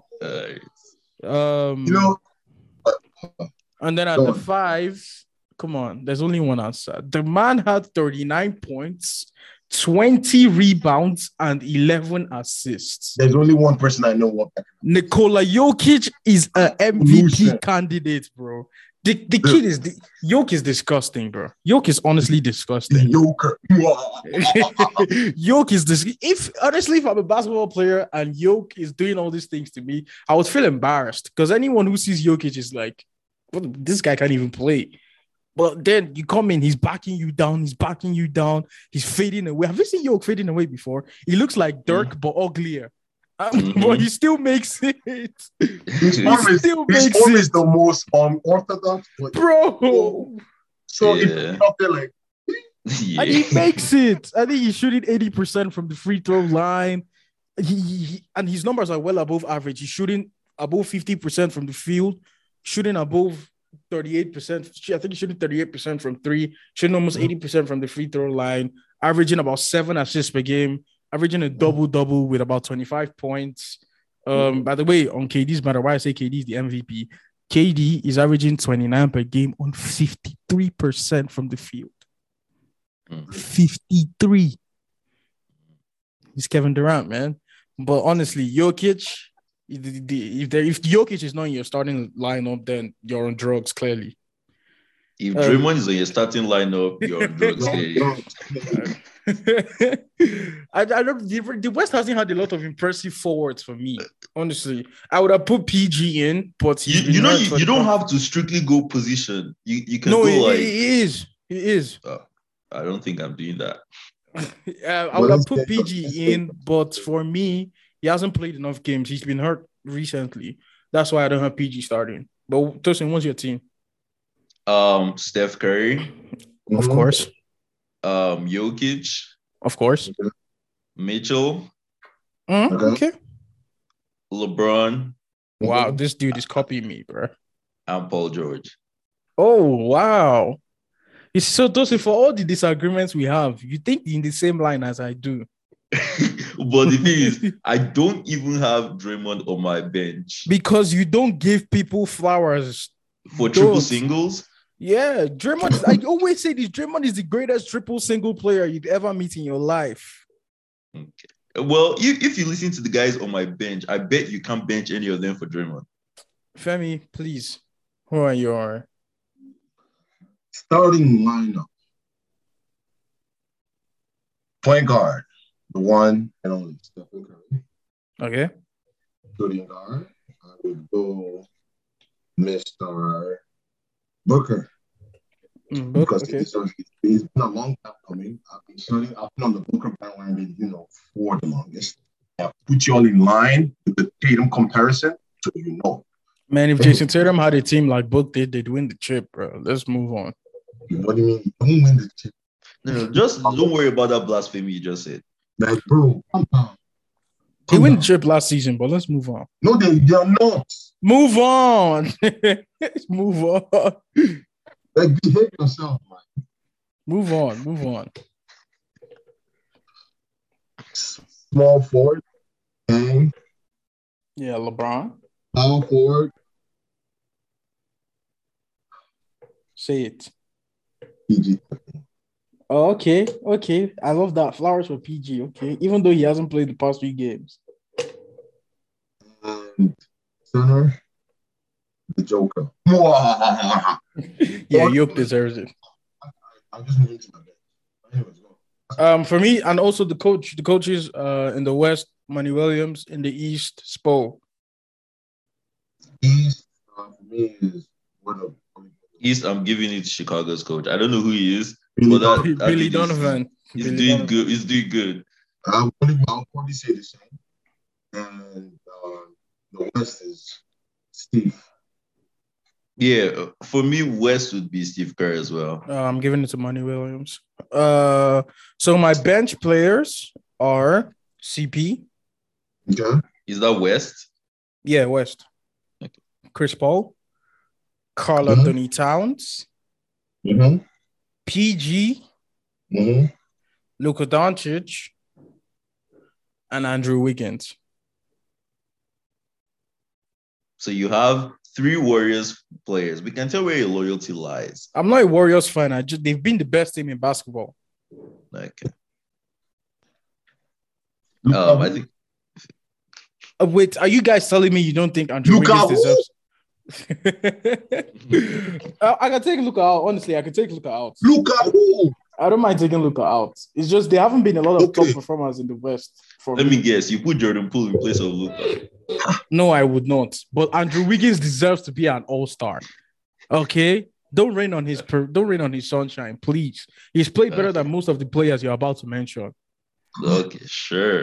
And then at the 5, come on, there's only one answer. The man had 39 points, 20 rebounds, and 11 assists. There's only one person I know what. Nikola Jokic is an MVP candidate, bro. The kid is Jokic is disgusting, bro. Jokic is honestly disgusting. Jokic is this. If I'm a basketball player and Jokic is doing all these things to me, I would feel embarrassed because anyone who sees Jokic is like, well, this guy can't even play. But then you come in, he's backing you down, he's fading away. Have you seen Jokic fading away before? He looks like Dirk, but uglier. But he still makes it. His form is the most unorthodox, bro. So if you're up there like, and he makes it. I think he's shooting 80% from the free throw line. And his numbers are well above average. He's shooting above 50% from the field, shooting above 38%. I think he's shooting 38% from 3, shooting almost 80% from the free throw line, averaging about 7 assists per game, averaging a double-double with about 25 points. By the way, on KD's matter, why I say KD is the MVP, KD is averaging 29 per game on 53% from the field. 53. He's Kevin Durant, man. But honestly, Jokic, if Jokic is not in your starting lineup, then you're on drugs, clearly. If Draymond is in your starting lineup, you're on drugs, clearly. I don't. The West hasn't had a lot of impressive forwards for me. Honestly, I would have put PG in, but you don't have to strictly go position. You can go like he is. I don't think I'm doing that. I would have put PG in, but for me, he hasn't played enough games. He's been hurt recently. That's why I don't have PG starting. But Tosin, what's your team? Steph Curry, of course. Jokic, of course. Mitchell, okay. LeBron. Wow, this dude is copying me, bro. And Paul George. Oh wow! It's so Tosin, for all the disagreements we have, you think in the same line as I do. But the thing is, I don't even have Draymond on my bench because you don't give people flowers for triple singles. Yeah, Draymond. I always say this: Draymond is the greatest triple single player you'd ever meet in your life. Okay. Well, if you listen to the guys on my bench, I bet you can't bench any of them for Draymond. Femi, please. Who are your starting lineup? Point guard, the one and only Stephen Curry. Okay. Shooting guard, I would go Mr. Booker. Because okay. it's been a long time coming. I've been on the Booker bandwagon, for the longest. I've put you all in line with the Tatum comparison, so you know. Man, if Jason Tatum had a team like Book did, they'd win the chip, bro. Let's move on. What do you mean? Don't win the chip. No, just don't worry about that blasphemy you just said. Like, bro, calm down. They win the chip last season, but let's move on. No, they are not. Move on. Move on. Like, behave yourself, man. Move on. Small forward. Bang. Yeah, LeBron. Power forward. Say it. PG. Oh, okay. I love that. Flowers for PG. Okay, even though he hasn't played the past 3 games. And center, the Joker. Yeah, Yoke deserves it. I'm just moving to my bed. Anyways, go. For me, and also the coaches in the West, Money Williams, in the East, Spo. East for me is one of East. I'm giving it to Chicago's coach. I don't know who he is, Billy but Billy Donovan. He's doing good. He's doing good. I'll probably say the same. And the West is Steve. Yeah, for me, West would be Steve Kerr as well. I'm giving it to Money Williams. So my bench players are CP. Okay. Is that West? Yeah, West. Okay. Chris Paul, Karl Anthony Towns, PG, Luka Doncic, and Andrew Wiggins. So you have 3 Warriors players. We can tell where your loyalty lies. I'm not a Warriors fan. They've been the best team in basketball. Okay. I think. Wait, are you guys telling me you don't think Andrew Wiggins deserves? I can take Luka out. Honestly, I can take Luka out. Luka who? I don't mind taking Luka out. It's just there haven't been a lot of top performers in the West. Let me guess. You put Jordan Poole in place of Luka. No, I would not. But Andrew Wiggins deserves to be an all-star. Okay? Don't rain on his sunshine, please. He's played better than most of the players you're about to mention. Okay, sure.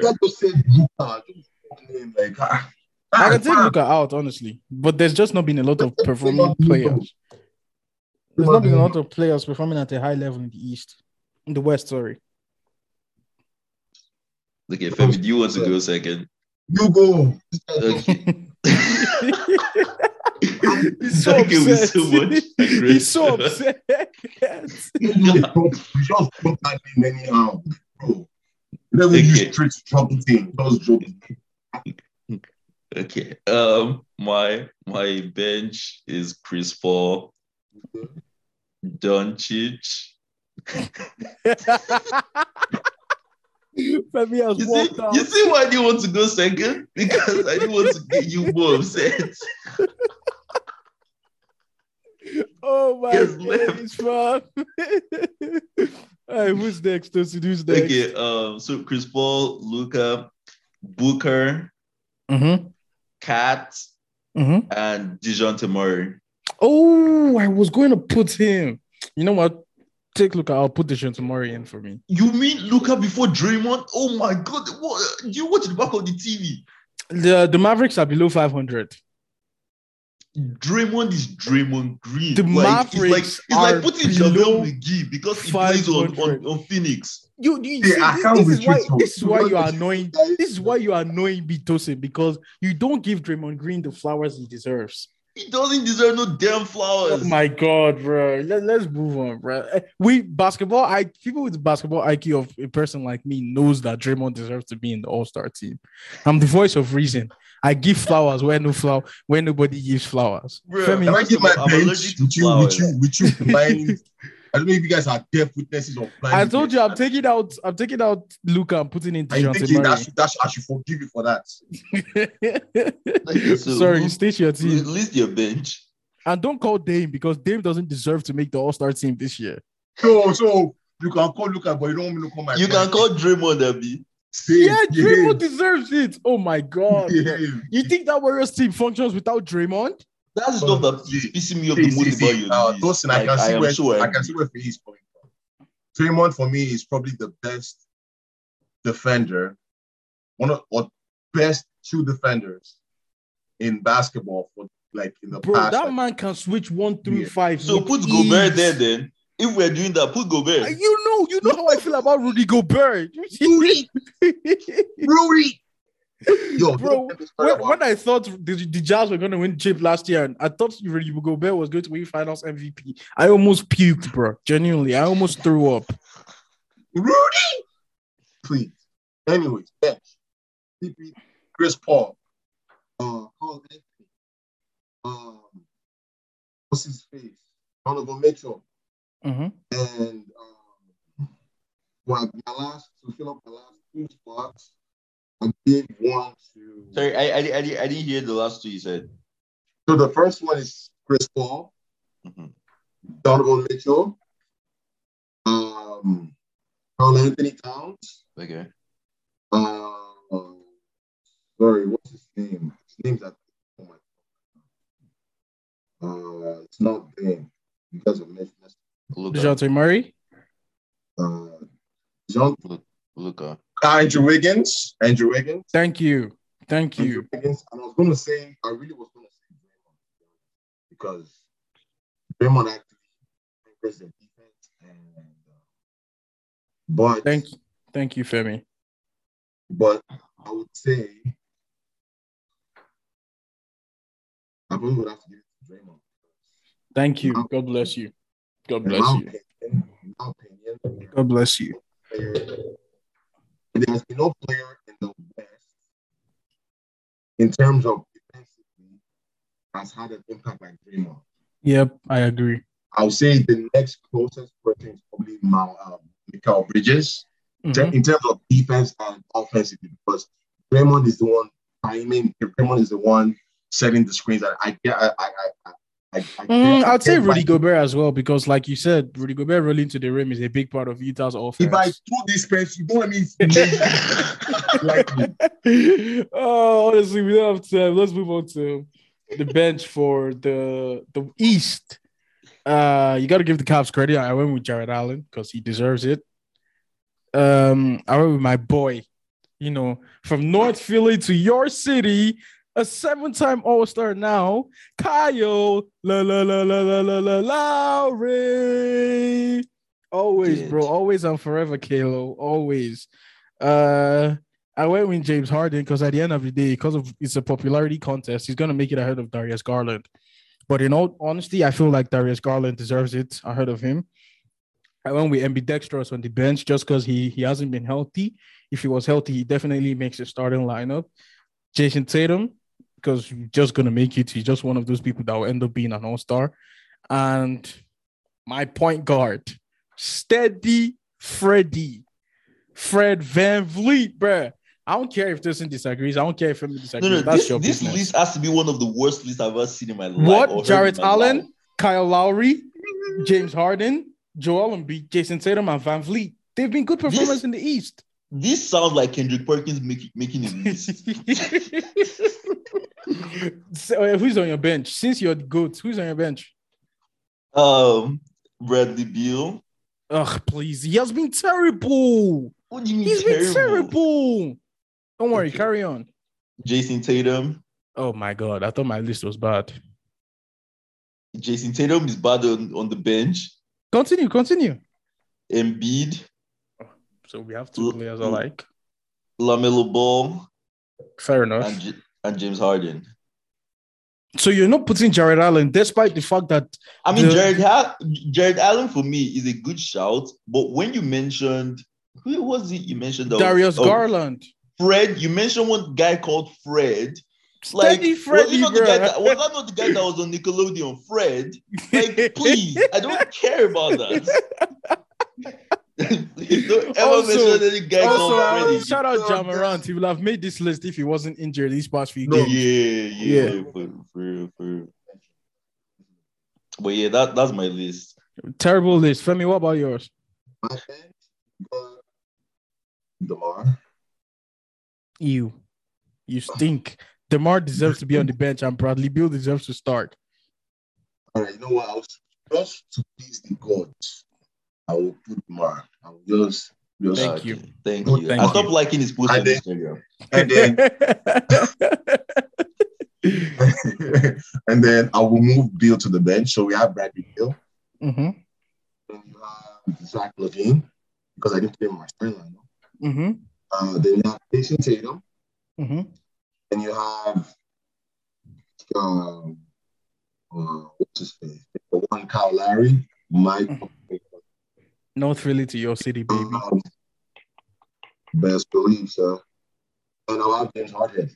I can take Luka out, honestly. But there's just not been a lot of performing players. There's not been a lot of players performing at a high level in the East. In the West, sorry. Okay, Femi, do you want to go second? You go. Okay. He's so upset. He's so upset. You just put that in anyhow, bro. Never use tricks to trouble team. Just joking. Okay. My bench is Chris Paul, Doncic. Femi has walked out. You see why I didn't want to go second? Because I didn't want to get you more upset. Oh my goodness, man. All right, who's next? Who's next? Okay, so Chris Paul, Luka, Booker, Kat, and DeJounte Murray. Oh, I was going to put him. You know what? Take Luka. I'll put DeJounte Murray in for me. You mean Luka before Draymond? Oh my God! What? Do you watch the back of the TV? The Mavericks are below 500. Draymond is Draymond Green. The Mavericks it's like putting JaVale McGee because he plays on Phoenix. You see, this is why you are annoying. This is why you are annoying Bitose, because you don't give Draymond Green the flowers he deserves. He doesn't deserve no damn flowers. Oh my god, bro. Let's move on, bro. People with basketball IQ of a person like me knows that Draymond deserves to be in the All-Star team. I'm the voice of reason. I give flowers where nobody gives flowers. Bro, Femi, Can I give my I'm bench allergic to with flowers. you blind? I don't know if you guys are deaf witnesses of blind. I told you I'm taking out Luka and putting in I DeJounte think Murray. I should forgive you for that. So Sorry, state your team. List your bench. And don't call Dame because Dame doesn't deserve to make the All-Star team this year. So you can call Luka, but you don't want me to call my You can call Draymond Abi. Draymond deserves it. Oh my god. Yeah. You think that Warriors team functions without Draymond? That's the stuff that pissing me off the most about you. Tosin, I can see where he's coming from. Draymond for me is probably the best defender, or best two defenders in basketball for in the past. That man can switch 1 through 5. So put Gobert there then. If we're doing that, put Gobert. You know how I feel about Rudy Gobert. Rudy. Yo, bro, when I thought the Jazz were going to win chip last year, and I thought Rudy Gobert was going to win Finals MVP, I almost puked, bro. Genuinely, I almost threw up. Rudy, please. Anyways, bench. Chris Paul. Carl Anthony. What's his face? Donovan Mitchell. Mm-hmm. And to fill up my last 2 spots. I gave one to. Sorry, I didn't hear the last 2 you said. So the first one is Chris Paul, Donovan Mitchell, Carl Anthony Towns. Okay. Sorry, what's his name? His name's at. Oh my. It's not Dame. You guys are missing. DeJounte Murray. Luka. Andrew Wiggins. Thank you. Andrew Wiggins. And I really was going to say Draymond because Draymond actually anchors the defense. But thank you, Femi. But I would say I probably would have to give it to Draymond. Thank you. God bless you. God bless you. God bless you. There's been no player in the West, in terms of defensively, has had an impact like Draymond. Yep, I agree. I would say the next closest person is probably Mikal Bridges, in terms of defense and offensively, because Draymond is the one timing. Draymond is the one setting the screens. I'd say Rudy Gobert as well, because like you said, Rudy Gobert rolling to the rim is a big part of Utah's offense. If I throw this bench, you don't let me honestly, we don't have time. Let's move on to the bench for the East. You got to give the Cavs credit. I went with Jared Allen because he deserves it. I went with my boy, from North Philly to your city, a 7-time All-Star now, Kyle Lowry. Always, bro. Always and forever, Kalo. Always. I went with James Harden because at the end of the day, because of it's a popularity contest, he's going to make it ahead of Darius Garland. But in all honesty, I feel like Darius Garland deserves it ahead of him. I went with Ambidextrous on the bench just because he hasn't been healthy. If he was healthy, he definitely makes a starting lineup. Jason Tatum, because he's just going to make it. He's just one of those people that will end up being an all-star. And my point guard, Steady Fred VanVleet, bruh. I don't care if Tosin disagrees. I don't care if Femi disagrees. No, That's your this business. list has to be one of the worst lists I've ever seen in my life. What? Jarrett Allen, Kyle Lowry, James Harden, Joel Embiid, Jason Tatum, and VanVleet. They've been good performers in the East. This sounds like Kendrick Perkins making a list. So, who's on your bench? Since you're the GOAT, who's on your bench? Bradley Beal. Ugh, please. He has been terrible. What do you mean He's been terrible. Don't worry, carry on. Jason Tatum. Oh my God, I thought my list was bad. Jason Tatum is bad on the bench. Continue. Embiid. So we have 2 players alike. LaMelo Ball. Fair enough. And James Harden. So you're not putting Jared Allen, despite the fact that Jared Allen for me is a good shout. But when you mentioned who was it? You mentioned Darius Garland, Fred. You mentioned one guy called Fred. Steady Freddy, was that not the guy that was on Nickelodeon? Fred, like, please, I don't care about that. Don't ever mention any guy called Freddy. Shout out Ja Morant. He would have made this list if he wasn't injured these past few games. Yeah. For real. But yeah, that's my list. Terrible list. Femi, what about yours? My bench, DeMar. You stink. DeMar deserves to be on the bench, and Bradley Beal deserves to start. All right, you know what? I was just to please the gods. I will put DeMar. I will just thank you. Thank you. I stopped liking his post on Instagram. And then I will move Beal to the bench. So we have Bradley Beal. Mm-hmm. Then you have Zach LaVine, because I didn't put him in my starting lineup. Mm-hmm. Then you have Jason Tatum. Mm-hmm. And you have what's his face? The one Kyle Lowry. North Philly to your city, baby. Best believe, sir. And I have James Harden.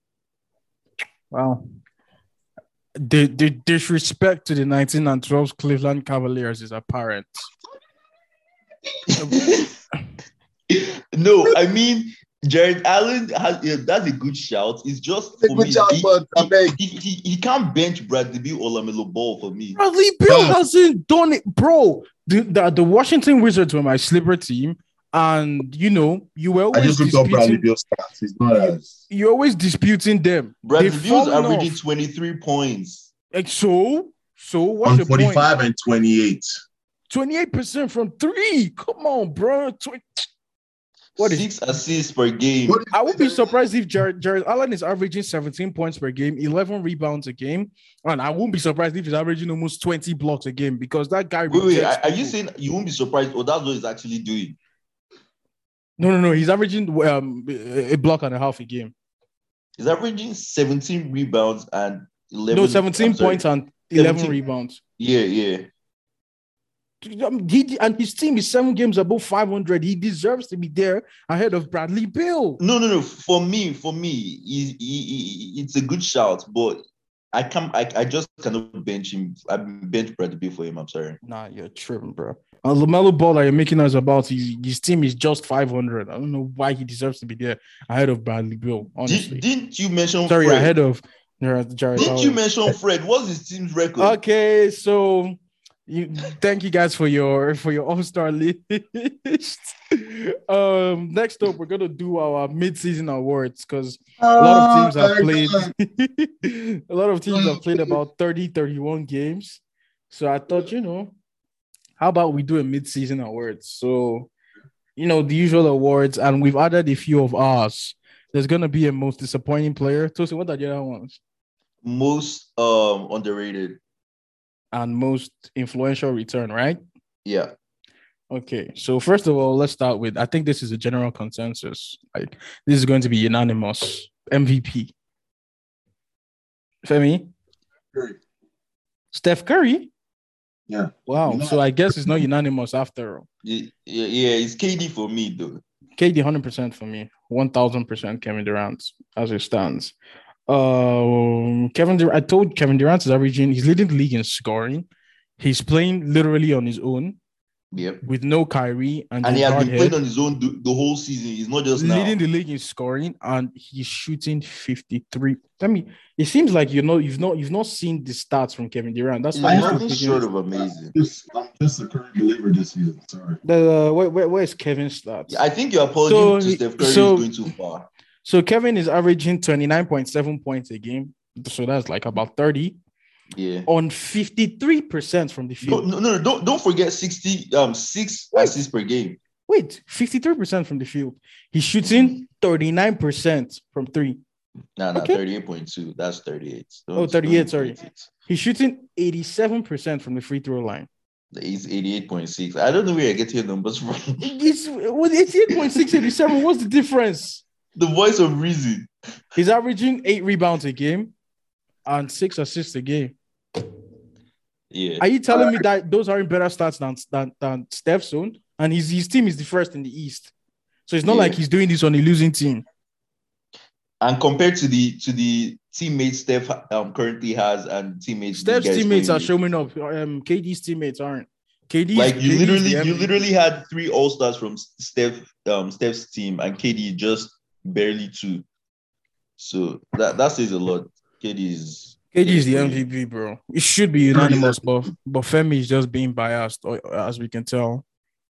Wow. The disrespect to the 19 and 12 Cleveland Cavaliers is apparent. No, I mean, Jared Allen that's a good shout. It's just for me. He can't bench Bradley Beal or LaMelo Ball for me. Bradley Beal hasn't done it, bro. The Washington Wizards were my sleeper team, and you were always. I just looked up Bradley Beal's stats. He's not as. You're always disputing them. Bradley Beal's averaging 23 points. Like so what's on your 45 point? And 28. 28% from 3. Come on, bro. What is 6 assists per game? I would be surprised if Jared Allen is averaging 17 points per game, 11 rebounds a game, and I won't be surprised if he's averaging almost 20 blocks a game, because that guy. Wait, are you saying you won't be surprised, or that's what he's actually doing? No. He's averaging a block and a half a game. He's averaging 17 rebounds and 11. No, 17 points and 11 17. Rebounds. Yeah. And his team is 7 games above 500. He deserves to be there ahead of Bradley Beal. No. For me, it's a good shout, but I just cannot bench him. I bench Bradley Beal for him. I'm sorry. Nah, you're tripping, bro. LaMelo Ball that you're making us about, his team is just 500. I don't know why he deserves to be there ahead of Bradley Beal. Honestly, didn't you mention? Sorry, Fred? Ahead of Jared. Didn't you mention Fred? What's his team's record? Okay, so. Thank you guys for your all-star list. Next up, we're gonna do our mid-season awards, because a lot of teams have played. A lot of teams have played about 30-31 games. So I thought, how about we do a mid-season awards? So, the usual awards, and we've added a few of ours. There's gonna be a most disappointing player. Tosi, what are the other ones? Most underrated. And most influential return, right? Yeah. Okay. So first of all, let's start with, I think this is a general consensus. Like, this is going to be unanimous. MVP. Femi? Curry. Steph Curry? Yeah. Wow. So I guess it's not unanimous after all. Yeah, it's KD for me, though. KD 100% for me. 1,000% Kevin Durant as it stands. I told Kevin Durant he's leading the league in scoring. He's playing literally on his own. Yep. With no Kyrie and he has been playing on his own the whole season. He's not just leading now. the league in scoring, and he's shooting 53. I mean, it seems like you've not seen the stats from Kevin Durant. That's why nothing short of amazing. I'm just a Curry believer this season. Sorry. Where's Kevin's stats? I think your apology to Steph Curry is going too far. So Kevin is averaging 29.7 points a game. So that's like about 30. Yeah. On 53% from the field. No, don't forget 6 assists per game. Wait, 53% from the field. He's shooting 39% from 3. No, 38.2. That's 38. 38, sorry. He's shooting 87% from the free throw line. He's 88.6. I don't know where you're getting your numbers from. It's 88.6, 87. What's the difference? The voice of reason. He's averaging 8 rebounds a game. and 6 assists a game. Yeah. Are you telling me that those aren't better stats than Steph's own? And his team is the first in the East. So it's not like he's doing this on a losing team. And compared to the teammates Steph currently has and teammates Steph's teammates are showing up. KD's teammates aren't. You literally had 3 All-Stars from Steph's team and KD just barely 2. So that says a lot. KD is the MVP, bro. It should be unanimous, but Femi is just being biased, as we can tell.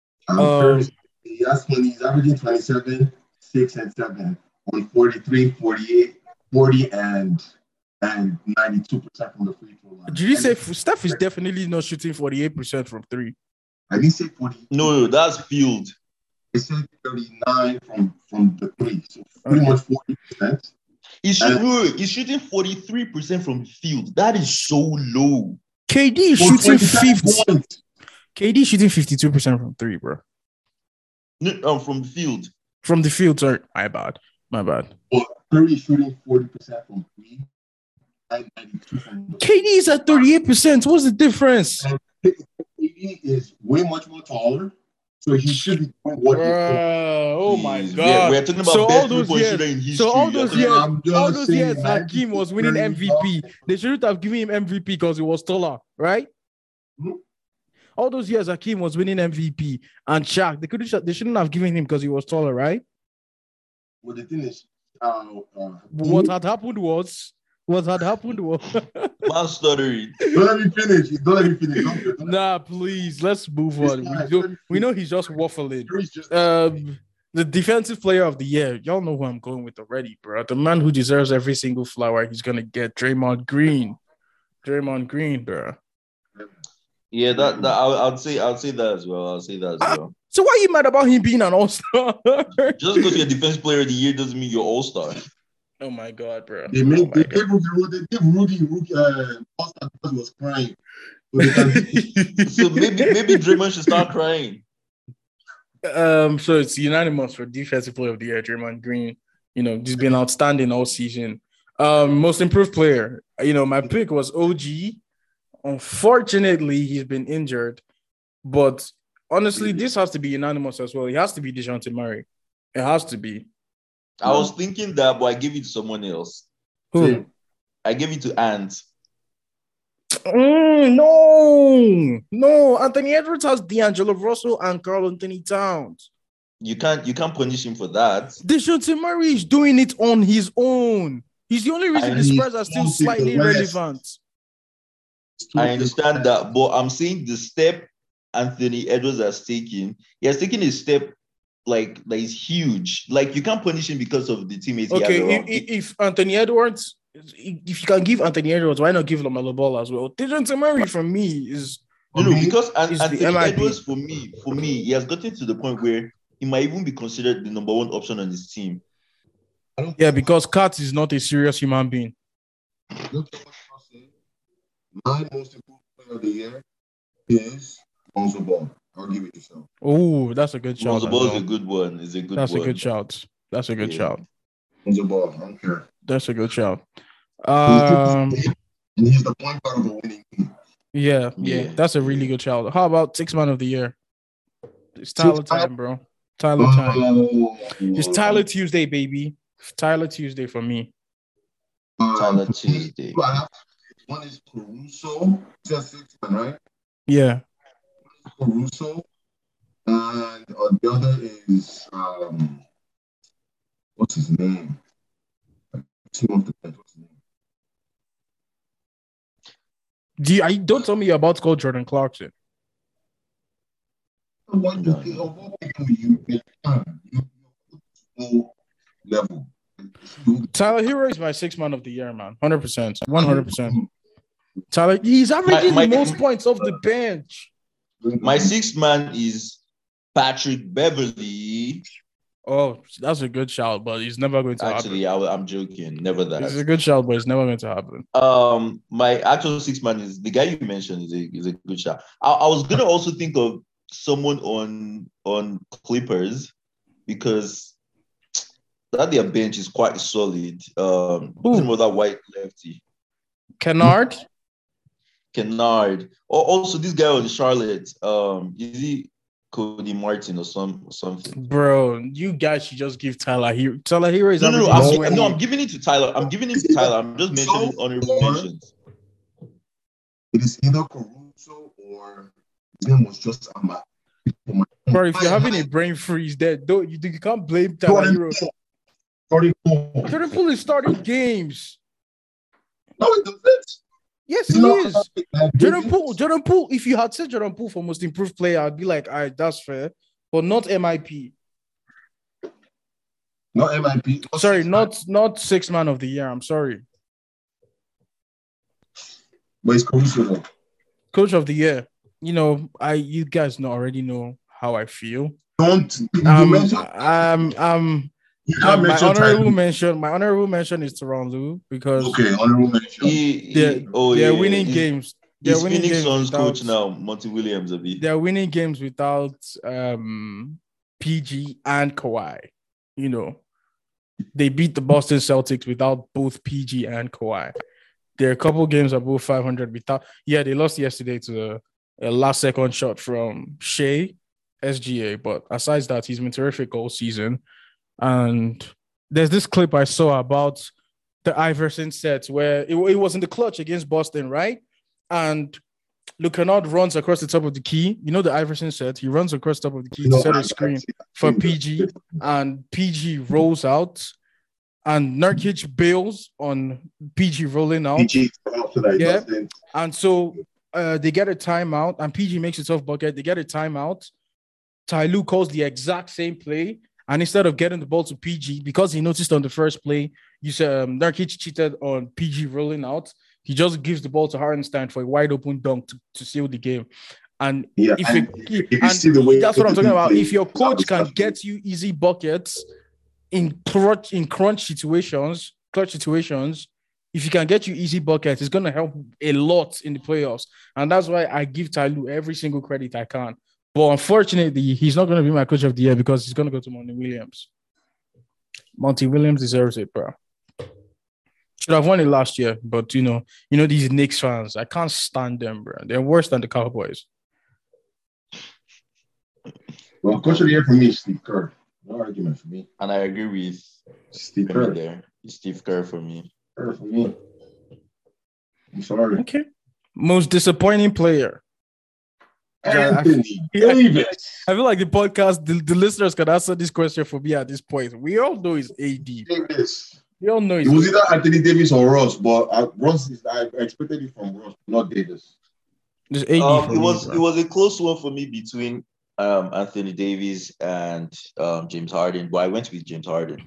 He's averaging 27, 6 and 7 on 43, 48, 40 and 92% from the free throw line. Did you say Steph is definitely not shooting 48% from 3? I didn't say 40. No, that's field. I said 39 from the 3, so pretty much 40%. He's shooting 43% from the field. That is so low. KD is shooting 50. KD shooting 52% from 3, bro. No, from the field. From the field, sorry. My bad. Well, Curry is shooting 40% from 3. KD is at 38%. What's the difference? KD is way much more taller, so he should be doing what he's doing. Oh my God! We're talking about best three-point shooter in history. So all those years, Hakeem was winning MVP. They shouldn't have given him MVP because he was taller, right? Mm-hmm. All those years, Hakeem was winning MVP, and Shaq, they shouldn't have given him because he was taller, right? Well, the thing is, what had happened was. Man stuttering. Don't let me finish. Nah, please. Let's move on. We know he's just waffling. The defensive player of the year. Y'all know who I'm going with already, bro. The man who deserves every single flower he's gonna get. Draymond Green, bro. Yeah, I'd say that as well. So why are you mad about him being an all-star? Just because you're defense player of the year doesn't mean you're all-star. Oh my God, bro. They gave Rudy all-star because he was crying. So maybe Draymond should start crying. So it's unanimous for defensive player of the year, Draymond Green. You know, he's been outstanding all season. Most improved player. You know, my pick was OG. Unfortunately, he's been injured. But honestly, this has to be unanimous as well. It has to be DeJounte Murray. It has to be. I was thinking that, but I gave it to someone else. Who? I gave it to Ant. No. Anthony Edwards has D'Angelo Russell and Karl Anthony Towns. You can't punish him for that. DeJounte Murray is doing it on his own. He's the only reason the Spurs are still slightly relevant. I understand that, but I'm saying the step Anthony Edwards has taken, he has taken a step like that is huge. Like you can't punish him because of the teammates. Okay, if Anthony Edwards, if you can give Anthony Edwards, why not give LaMelo Ball as well? DeJounte Murray for me is because Anthony Edwards for me, he has gotten to the point where he might even be considered the number 1 option on his team. Yeah, because Kat is not a serious human being. Look at what I'm saying. My most improved player of the year is Lonzo Ball. I'll give it to yourself. Oh, that's a good shout. Lonzo Ball is a good one. That's a good shout. Lonzo Ball, I don't care. That's a good shout. And he's the point guard of a winning team. Yeah. That's a really good shout. How about 6 man of the year? It's Tyler time, bro. Tyler time. It's Tyler Tuesday, baby. Tyler Tuesday for me. Tyler Tuesday. One is Caruso. Just 6 man, right? Yeah. Caruso, and the other is what's his name? What's his name? Don't tell me you're about to call Jordan Clarkson. Level. Tyler Hero is my 6 man of the year, man. 100%. 100%. Tyler, he's averaging the most points off the bench. My 6th man is Patrick Beverley. Oh, that's a good shout, but he's never going to happen. Actually, I'm joking. Never that. It's a good shout, but it's never going to happen. My actual 6th man is the guy you mentioned is a good shout. I was gonna also think of someone on Clippers because that their bench is quite solid. That white lefty. Kennard. Also, this guy on Charlotte, is he Cody Martin or something? Bro, you guys should just give Tyler Hero. Tyler Hero is no. I'm giving it to Tyler. I'm just mentioning honorable mentions. It is either Caruso or his name was just Ahmad. Bro, if you're having a brain freeze, you can't blame Tyler Hero. Jordan Poole is starting games. No, it doesn't. Yes, he is. Jordan Poole, if you had said Jordan Poole for most improved player, I'd be like, all right, that's fair. But not MIP. Not MIP. Sorry, not sixth man of the year. I'm sorry. But it's Caruso. Coach of the year. You guys already know how I feel. My honorable mention is Tyronn Lue because honorable mention. They're winning games. They're winning Phoenix games Suns without, coach now, Monty Williams. They're winning games without PG and Kawhi. They beat the Boston Celtics without both PG and Kawhi. There are a couple games above 500 without. Yeah, they lost yesterday to a last second shot from Shea, SGA. But aside that, he's been terrific all season. And there's this clip I saw about the Iverson set where it was in the clutch against Boston, right? And Luke Kennard runs across the top of the key. The Iverson set. He runs across the top of the key to set a screen for PG, and PG rolls out, and Nurkic bails on PG rolling out. And so they get a timeout, and PG makes it off bucket. They get a timeout. Ty Lue calls the exact same play. And instead of getting the ball to PG, because he noticed on the first play, you said Nurkic cheated on PG rolling out. He just gives the ball to Hartenstein for a wide open dunk to seal the game. And that's what I'm talking about. If your coach can get you easy buckets in crunch situations, if he can get you easy buckets, it's going to help a lot in the playoffs. And that's why I give Ty Lue every single credit I can. But unfortunately, he's not going to be my coach of the year because he's going to go to Monty Williams. Monty Williams deserves it, bro. Should have won it last year, but these Knicks fans, I can't stand them, bro. They're worse than the Cowboys. Well, coach of the year for me is Steve Kerr. No argument for me. And I agree with Steve Kerr. There. It's Steve Kerr for me. I'm sorry. Okay. Most disappointing player. Anthony Davis. I feel like the podcast, the listeners can answer this question for me at this point. We all know it's AD. Davis. We all know it was either Anthony Davis or Ross, but I expected it from Ross, not Davis. Just AD. It was a close one for me between Anthony Davis and James Harden, but I went with James Harden.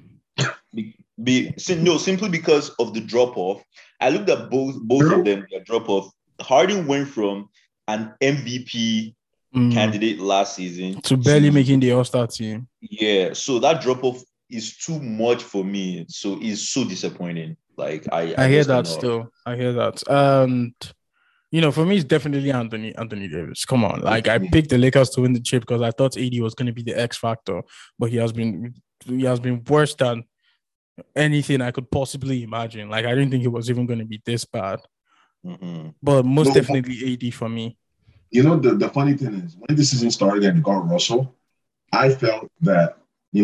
Simply because of the drop off. I looked at both of them. Their drop off. Harden went from an MVP candidate last season to barely making the All-Star team. Yeah, so that drop-off is too much for me. So it's so disappointing. Like I hear that still. I hear that. And for me, it's definitely Anthony Davis. Come on. Like I picked the Lakers to win the chip because I thought AD was going to be the X factor, but he has been worse than anything I could possibly imagine. Like I didn't think he was even going to be this bad. Mm-hmm. But most definitely AD for me. The funny thing is, when the season started and got Russell, I felt that, we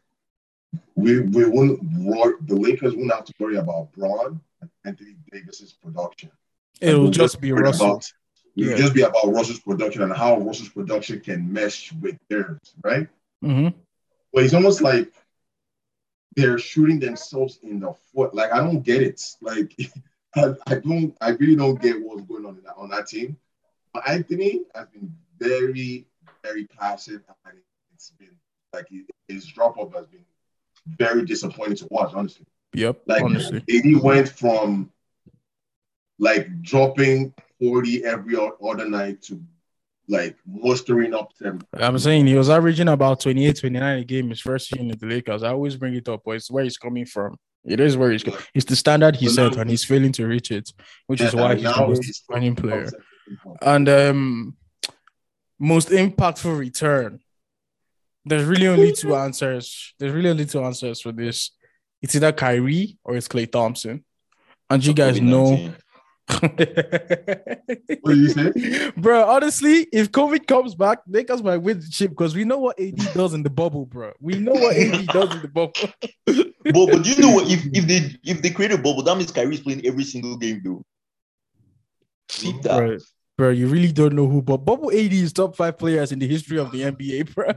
wouldn't, the Lakers wouldn't have to worry about Braun and Anthony Davis's production. It'll just be Russell. It'll just be about Russell's production and how Russell's production can mesh with theirs, right? Mm-hmm. But it's almost like they're shooting themselves in the foot. Like, I don't get it. Like, I really don't get what's going on that team. But Anthony has been very, very passive, and it's been like his drop off has been very disappointing to watch, honestly. Yep, like honestly. AD went from like dropping 40 every other night to like mustering up 10. I'm saying he was averaging about 28, 29 a game his first season at the Lakers. I always bring it up, but it's where he's coming from. It is where he's going. It's the standard he set, and he's failing to reach it, which is why he's the most disappointing player. And most impactful return. There's really only two answers. For this. It's either Kyrie or it's Klay Thompson. And you guys know What did you say? Bro, honestly, if COVID comes back, Lakers might win the chip because we know what AD does in the bubble, bro. We know what AD does in the bubble. but do you know what? If they create a bubble, that means Kyrie's playing every single game, though. Keep that. Bro, you really don't know who, but Bubble AD is top 5 players in the history of the NBA, bro.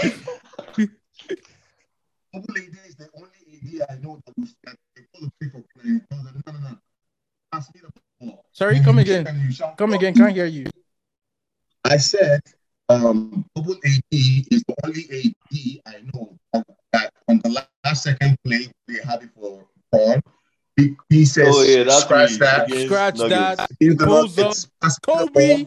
Bubble AD is the only AD I know that was that they call a for playing. No. Pass me the ball. Sorry, come again. Can't hear you. I said, Bubble AD is the only AD I know that on the last second play they had it for Paul. He says, "Oh yeah, that's scratch that, scratch that." Pulls up, Kobe.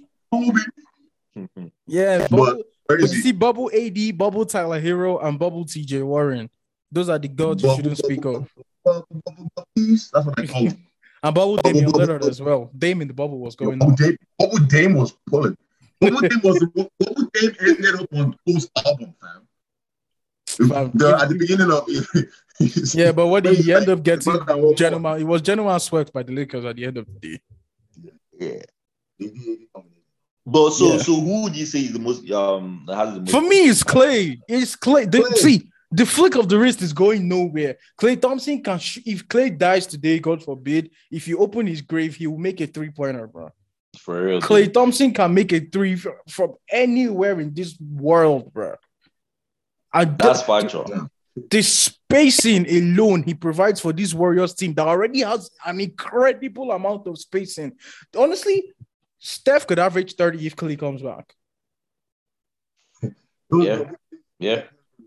Yeah, but you see, Bubble AD, Bubble Tyler Hero, and Bubble TJ Warren. Those are the gods you shouldn't speak of. That's what I call them. And Bubble Damian Lillard as well. Dame in the bubble was going on. Bubble Dame was pulling. Bubble Dame ended up on Post album, fam. At the beginning of yeah, but what did he end up getting? Gentleman, it was gentleman swept by the Lakers at the end of the day. Yeah. But so who would you say is the most has the most? For me, it's Clay. It's Clay. See, the flick of the wrist is going nowhere. Klay Thompson can if Clay dies today, God forbid, if you open his grave, he will make a 3-pointer, bro. For real. Klay Thompson can make a 3 from anywhere in this world, bro. That's factual. The spacing alone he provides for this Warriors team that already has an incredible amount of spacing. Honestly, Steph could average 30 if Clay comes back. Yeah.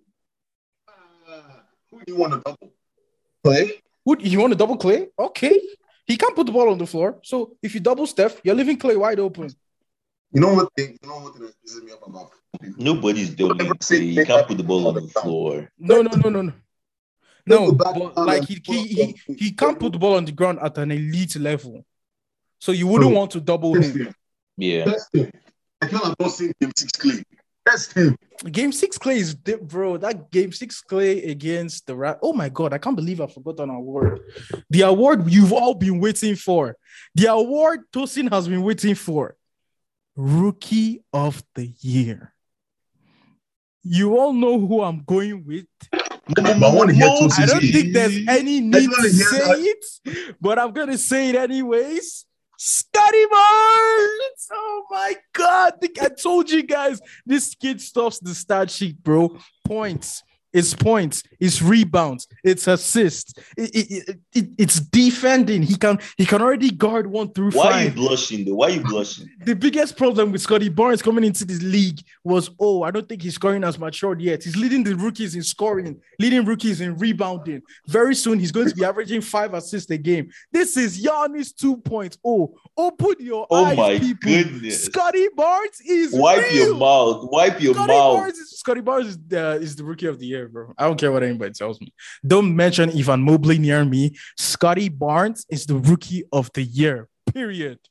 Who do you want to double? Clay? You want to double Clay? Okay. He can't put the ball on the floor. So if you double Steph, you're leaving Clay wide open. You know what thing pisses me up about? Nobody's doubling Clay. You can't put the ball on the floor. No. But like he can't put the ball on the ground at an elite level. So you wouldn't want to double him. Yeah. That's him. I cannot not see Game 6 Clay. That's him. Game 6 Clay is bro. That Game 6 Clay against the Raptors. Oh my God, I can't believe I forgot an award. The award you've all been waiting for. The award Tosin has been waiting for. Rookie of the Year. You all know who I'm going with. I don't think there's any need to say it, but I'm gonna say it anyways. Scotty Barnes! Oh my God! I told you guys, this kid stuffs the stat sheet, bro. Points. It's rebounds, it's assists, it's defending. He can already guard 1 through 5. Why are you blushing though? Why are you blushing? The biggest problem with Scotty Barnes coming into this league was, I don't think he's scoring as matured yet. He's leading the rookies in scoring, leading rookies in rebounding. Very soon he's going to be averaging 5 assists a game. This is Giannis 2.0. Open your eyes, my people. Goodness. Scotty Barnes is Wipe real. your mouth. Wipe your mouth. Scotty Barnes is the rookie of the year, bro. I don't care what anybody tells me. Don't mention Evan Mobley near me. Scotty Barnes is the rookie of the year. Period.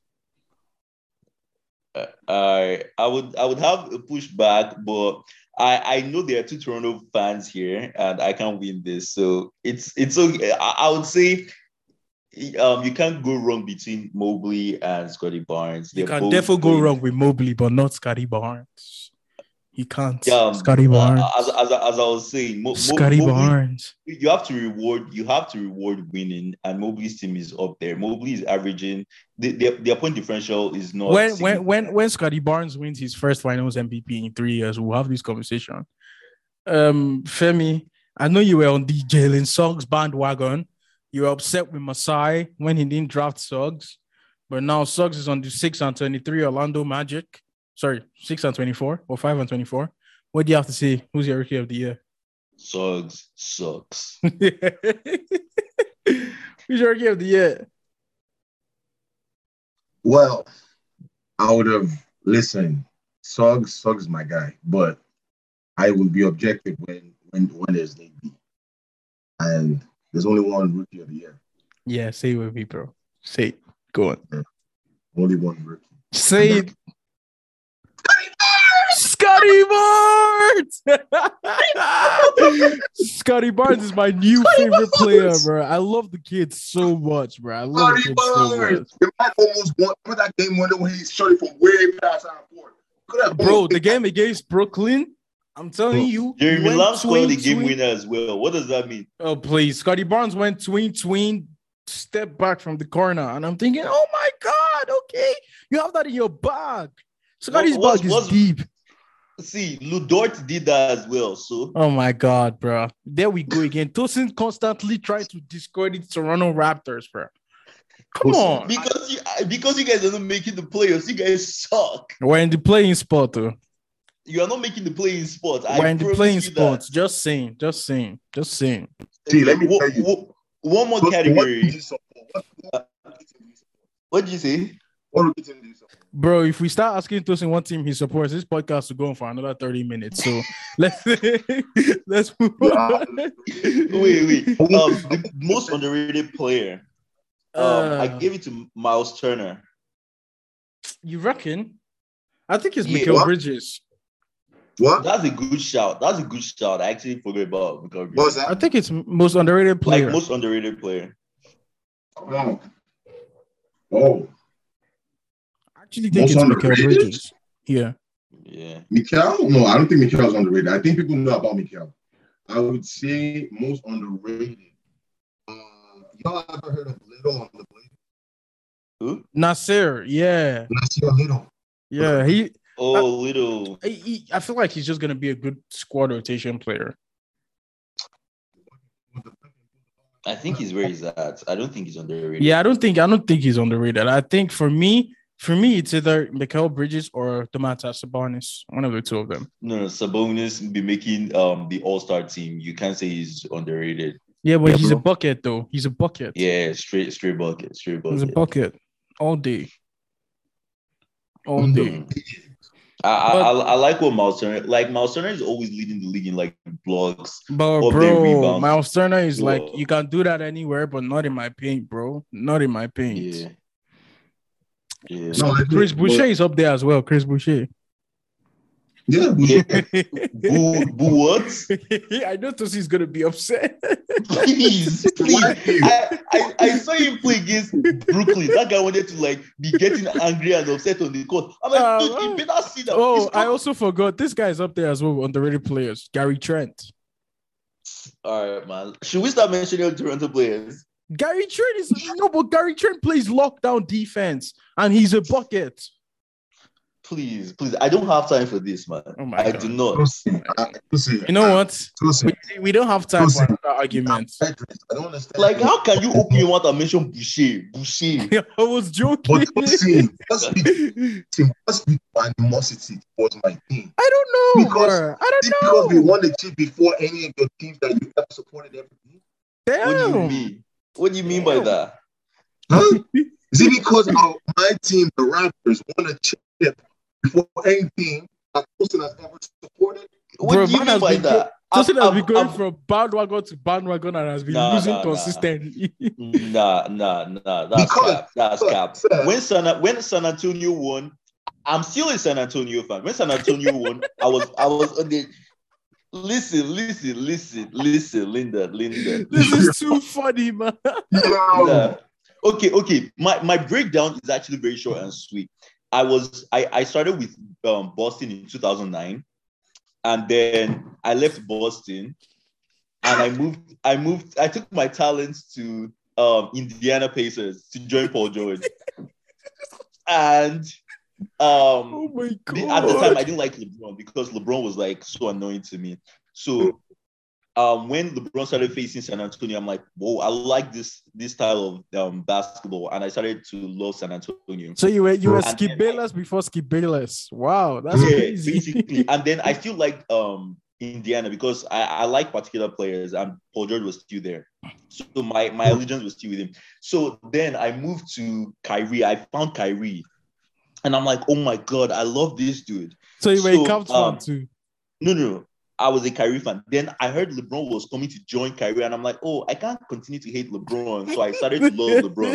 I would have a pushback, but I know there are 2 Toronto fans here, and I can't win this. So it's okay. I would say you can't go wrong between Mobley and Scotty Barnes. You can definitely go wrong with Mobley, but not Scotty Barnes. You can't. Yeah, Scotty Barnes. As I was saying, Scotty Barnes. You have to reward winning, and Mobley's team is up there. Mobley is averaging their point differential is not. When Scotty Barnes wins his first Finals MVP in 3 years, we'll have this conversation. Femi, I know you were on the Jalen Suggs bandwagon. You were upset with Masai when he didn't draft Suggs, but now Suggs is on the 6-23 Orlando Magic. Sorry, 6-24 or 5-24. What do you have to say? Who's your rookie of the year? Suggs sucks. Who's your rookie of the year? Well, I would have listened. Suggs is my guy, but I will be objective when there's need be. And there's only one rookie of the year. Yeah, say it with me, bro. Say it. Go on. Yeah. Only one rookie. Say it. Scotty Scotty Barnes. Scotty Barnes is my new favorite player, bro. I love the kid so much, bro. I love the kid so much. The man almost won. Remember that game winner when he shot it from way past our court? Bro, the game against Brooklyn, I'm telling you. Jeremy Lamb scored the game winner as well. What does that mean? Oh, please. Scotty Barnes went tween, step back from the corner. And I'm thinking, oh my God, okay. You have that in your bag. Scotty's bag is deep. See, Lu Dort did that as well. So, oh my God, bro. There we go again. Tosin constantly tries to discredit Toronto Raptors, bro. Come on. Because you guys are not making the playoffs, you guys suck. We're in the playing spot, though. You are not making the playing spot. We're in the playing spot. Just saying. See, let me tell you. One more category. What did you say? Bro, if we start asking Tosin what team he supports, this podcast will go on for another 30 minutes. So let's move on. Wait. The most underrated player. I gave it to Miles Turner. You reckon? I think it's Mikal Bridges. What? That's a good shout. I actually forgot about Mikal Bridges. What's that? I think it's most underrated player. Like most underrated player. Oh. I actually think it's Mikal Bridges. Yeah. Mikal? No, I don't think Mikal is underrated. I think people know about Mikal. I would say most underrated. Y'all ever heard of Little on the Blade? Who? Nasir, yeah. Nasir Little. Yeah, Little. I feel like he's just gonna be a good squad rotation player. I think he's where he's at. I don't think he's underrated. Yeah, I don't think he's underrated. I think for me, it's either Mikal Bridges or Domantas Sabonis. One of the two of them. No, Sabonis be making the All-Star team. You can't say he's underrated. Yeah, but he's a bucket though. He's a bucket. Yeah, straight bucket. He's a bucket all day. All day. I like what Miles Turner. Like Miles Turner is always leading the league in like blocks. But bro, Miles Turner is like you can do that anywhere, but not in my paint, bro. Not in my paint. Yeah. So Chris Boucher is up there as well. Chris Boucher. Yeah. What? I know Tosi's gonna be upset. Please. I saw him play against Brooklyn. That guy wanted to like be getting angry and upset on the court. I'm like, dude, you better see that. Oh, I also forgot this guy is up there as well. Underrated players. Gary Trent. All right, man. Should we start mentioning Toronto players? Gary Trent but Gary Trent plays lockdown defense and he's a bucket. Please. I don't have time for this, man. Oh my God. God. Do not. You know what? We don't have time for another argument. I don't understand. Like, how can you open your mouth and mention Boucher? I was joking. But must be animosity towards my team. I don't know. Because they won the chip before any of your teams that you ever supported every game. Damn. What do you mean by that? Huh? Is it because my team, the Raptors, won a chip before anything that Tosin has ever supported? What do you mean by that? Tosin has been going from bandwagon to bandwagon and has been losing consistently. Nah. That's cap. When San Antonio won, I'm still a San Antonio fan. When San Antonio won, I was on the. Listen, Linda. This is too funny, man. Nah. Okay. My breakdown is actually very short and sweet. I started with Boston in 2009, and then I left Boston, and I took my talents to Indiana Pacers to join Paul George, and oh my God. At the time I didn't like LeBron because LeBron was like so annoying to me. So when LeBron started facing San Antonio, I'm like, whoa, I like this style of basketball, and I started to love San Antonio. So you were Skip Bayless before Skip Bayless. Wow, that's crazy. Basically. And then I feel like Indiana because I like particular players, and Paul George was still there, so my allegiance was still with him. So then I moved to Kyrie. I found Kyrie, and I'm like, oh my God, I love this dude. So you were a Cavs fan too? No. I was a Kyrie fan. Then I heard LeBron was coming to join Kyrie, and I'm like, oh, I can't continue to hate LeBron. So I started to love LeBron.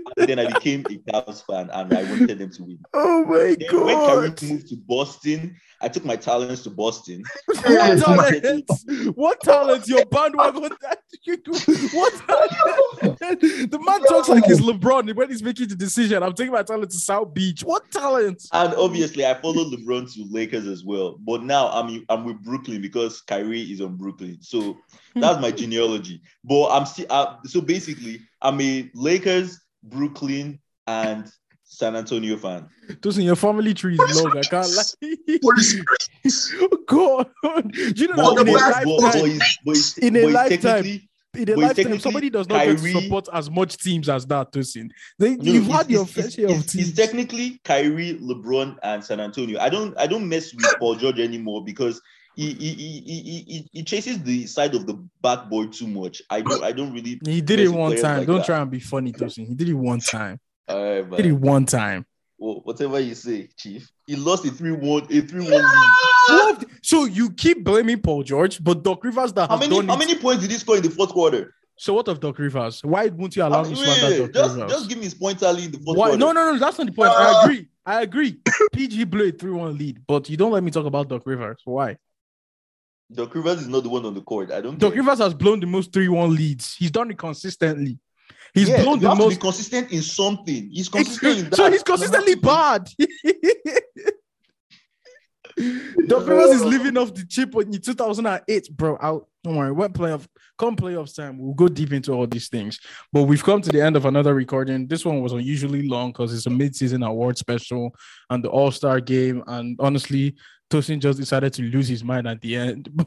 And then I became a Cavs fan, and I wanted them to win. Oh my then when Kyrie moved to Boston, I took my talents to Boston. What talent? What talent? Your bandwagon? What talent? The man talks like he's LeBron when he's making the decision. I'm taking my talent to South Beach. What talent? And obviously, I followed LeBron to Lakers as well. But now I'm with Brooklyn because Kyrie is on Brooklyn. So that's my genealogy. But I'm still so basically I'm a Lakers, Brooklyn, and San Antonio fan. Tosin, your family tree is long. I can't lie. Oh God! You know, in a lifetime, somebody does not get to support as much teams as that, Tosin. You've had your fair share of teams. It's technically Kyrie, LeBron, and San Antonio. I don't mess with Paul George anymore because he chases the side of the backboard too much. I don't really. He did it one time. Like don't try and be funny, Tosin. He did it one time. All right, did it one time. Well, whatever you say, Chief. He lost a 3-1 lead. So you keep blaming Paul George, but Doc Rivers how many points did he score in the fourth quarter? So what of Doc Rivers? Why won't you allow me to slander Doc Rivers? Just give me his points early in the fourth quarter. No, that's not the point. I agree. PG blew a 3-1 lead, but you don't let me talk about Doc Rivers. Why? Doc Rivers is not the one on the court. Doc Rivers has blown the most 3-1 leads. He's done it consistently. He's blown the most. To be consistent in something. He's consistent in that. So he's consistently bad. Doc Rivers is living off the chip in 2008, bro. Don't worry. Come playoffs time, we'll go deep into all these things. But we've come to the end of another recording. This one was unusually long because it's a mid-season award special and the All-Star game. And honestly, Tosin just decided to lose his mind at the end.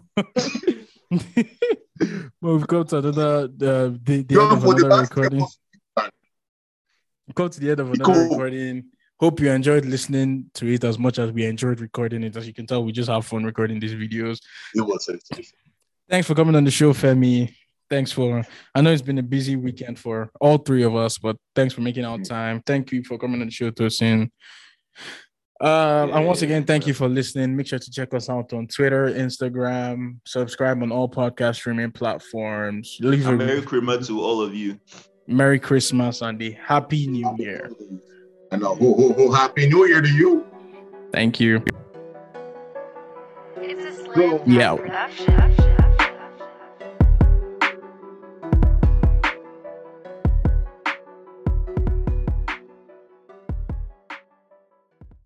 But we've come to the end of another recording. We've come to the end of another recording. Hope you enjoyed listening to it as much as we enjoyed recording it. As you can tell, we just have fun recording these videos. Thanks for coming on the show, Femi. I know it's been a busy weekend for all three of us, but thanks for making our time. Thank you for coming on the show, Tosin. And once again, thank you for listening. Make sure to check us out on Twitter, Instagram, subscribe on all podcast streaming platforms. Merry Christmas to all of you. Merry Christmas and a Happy New Year. And Happy New Year to you. Thank you. It's a Slam Time production.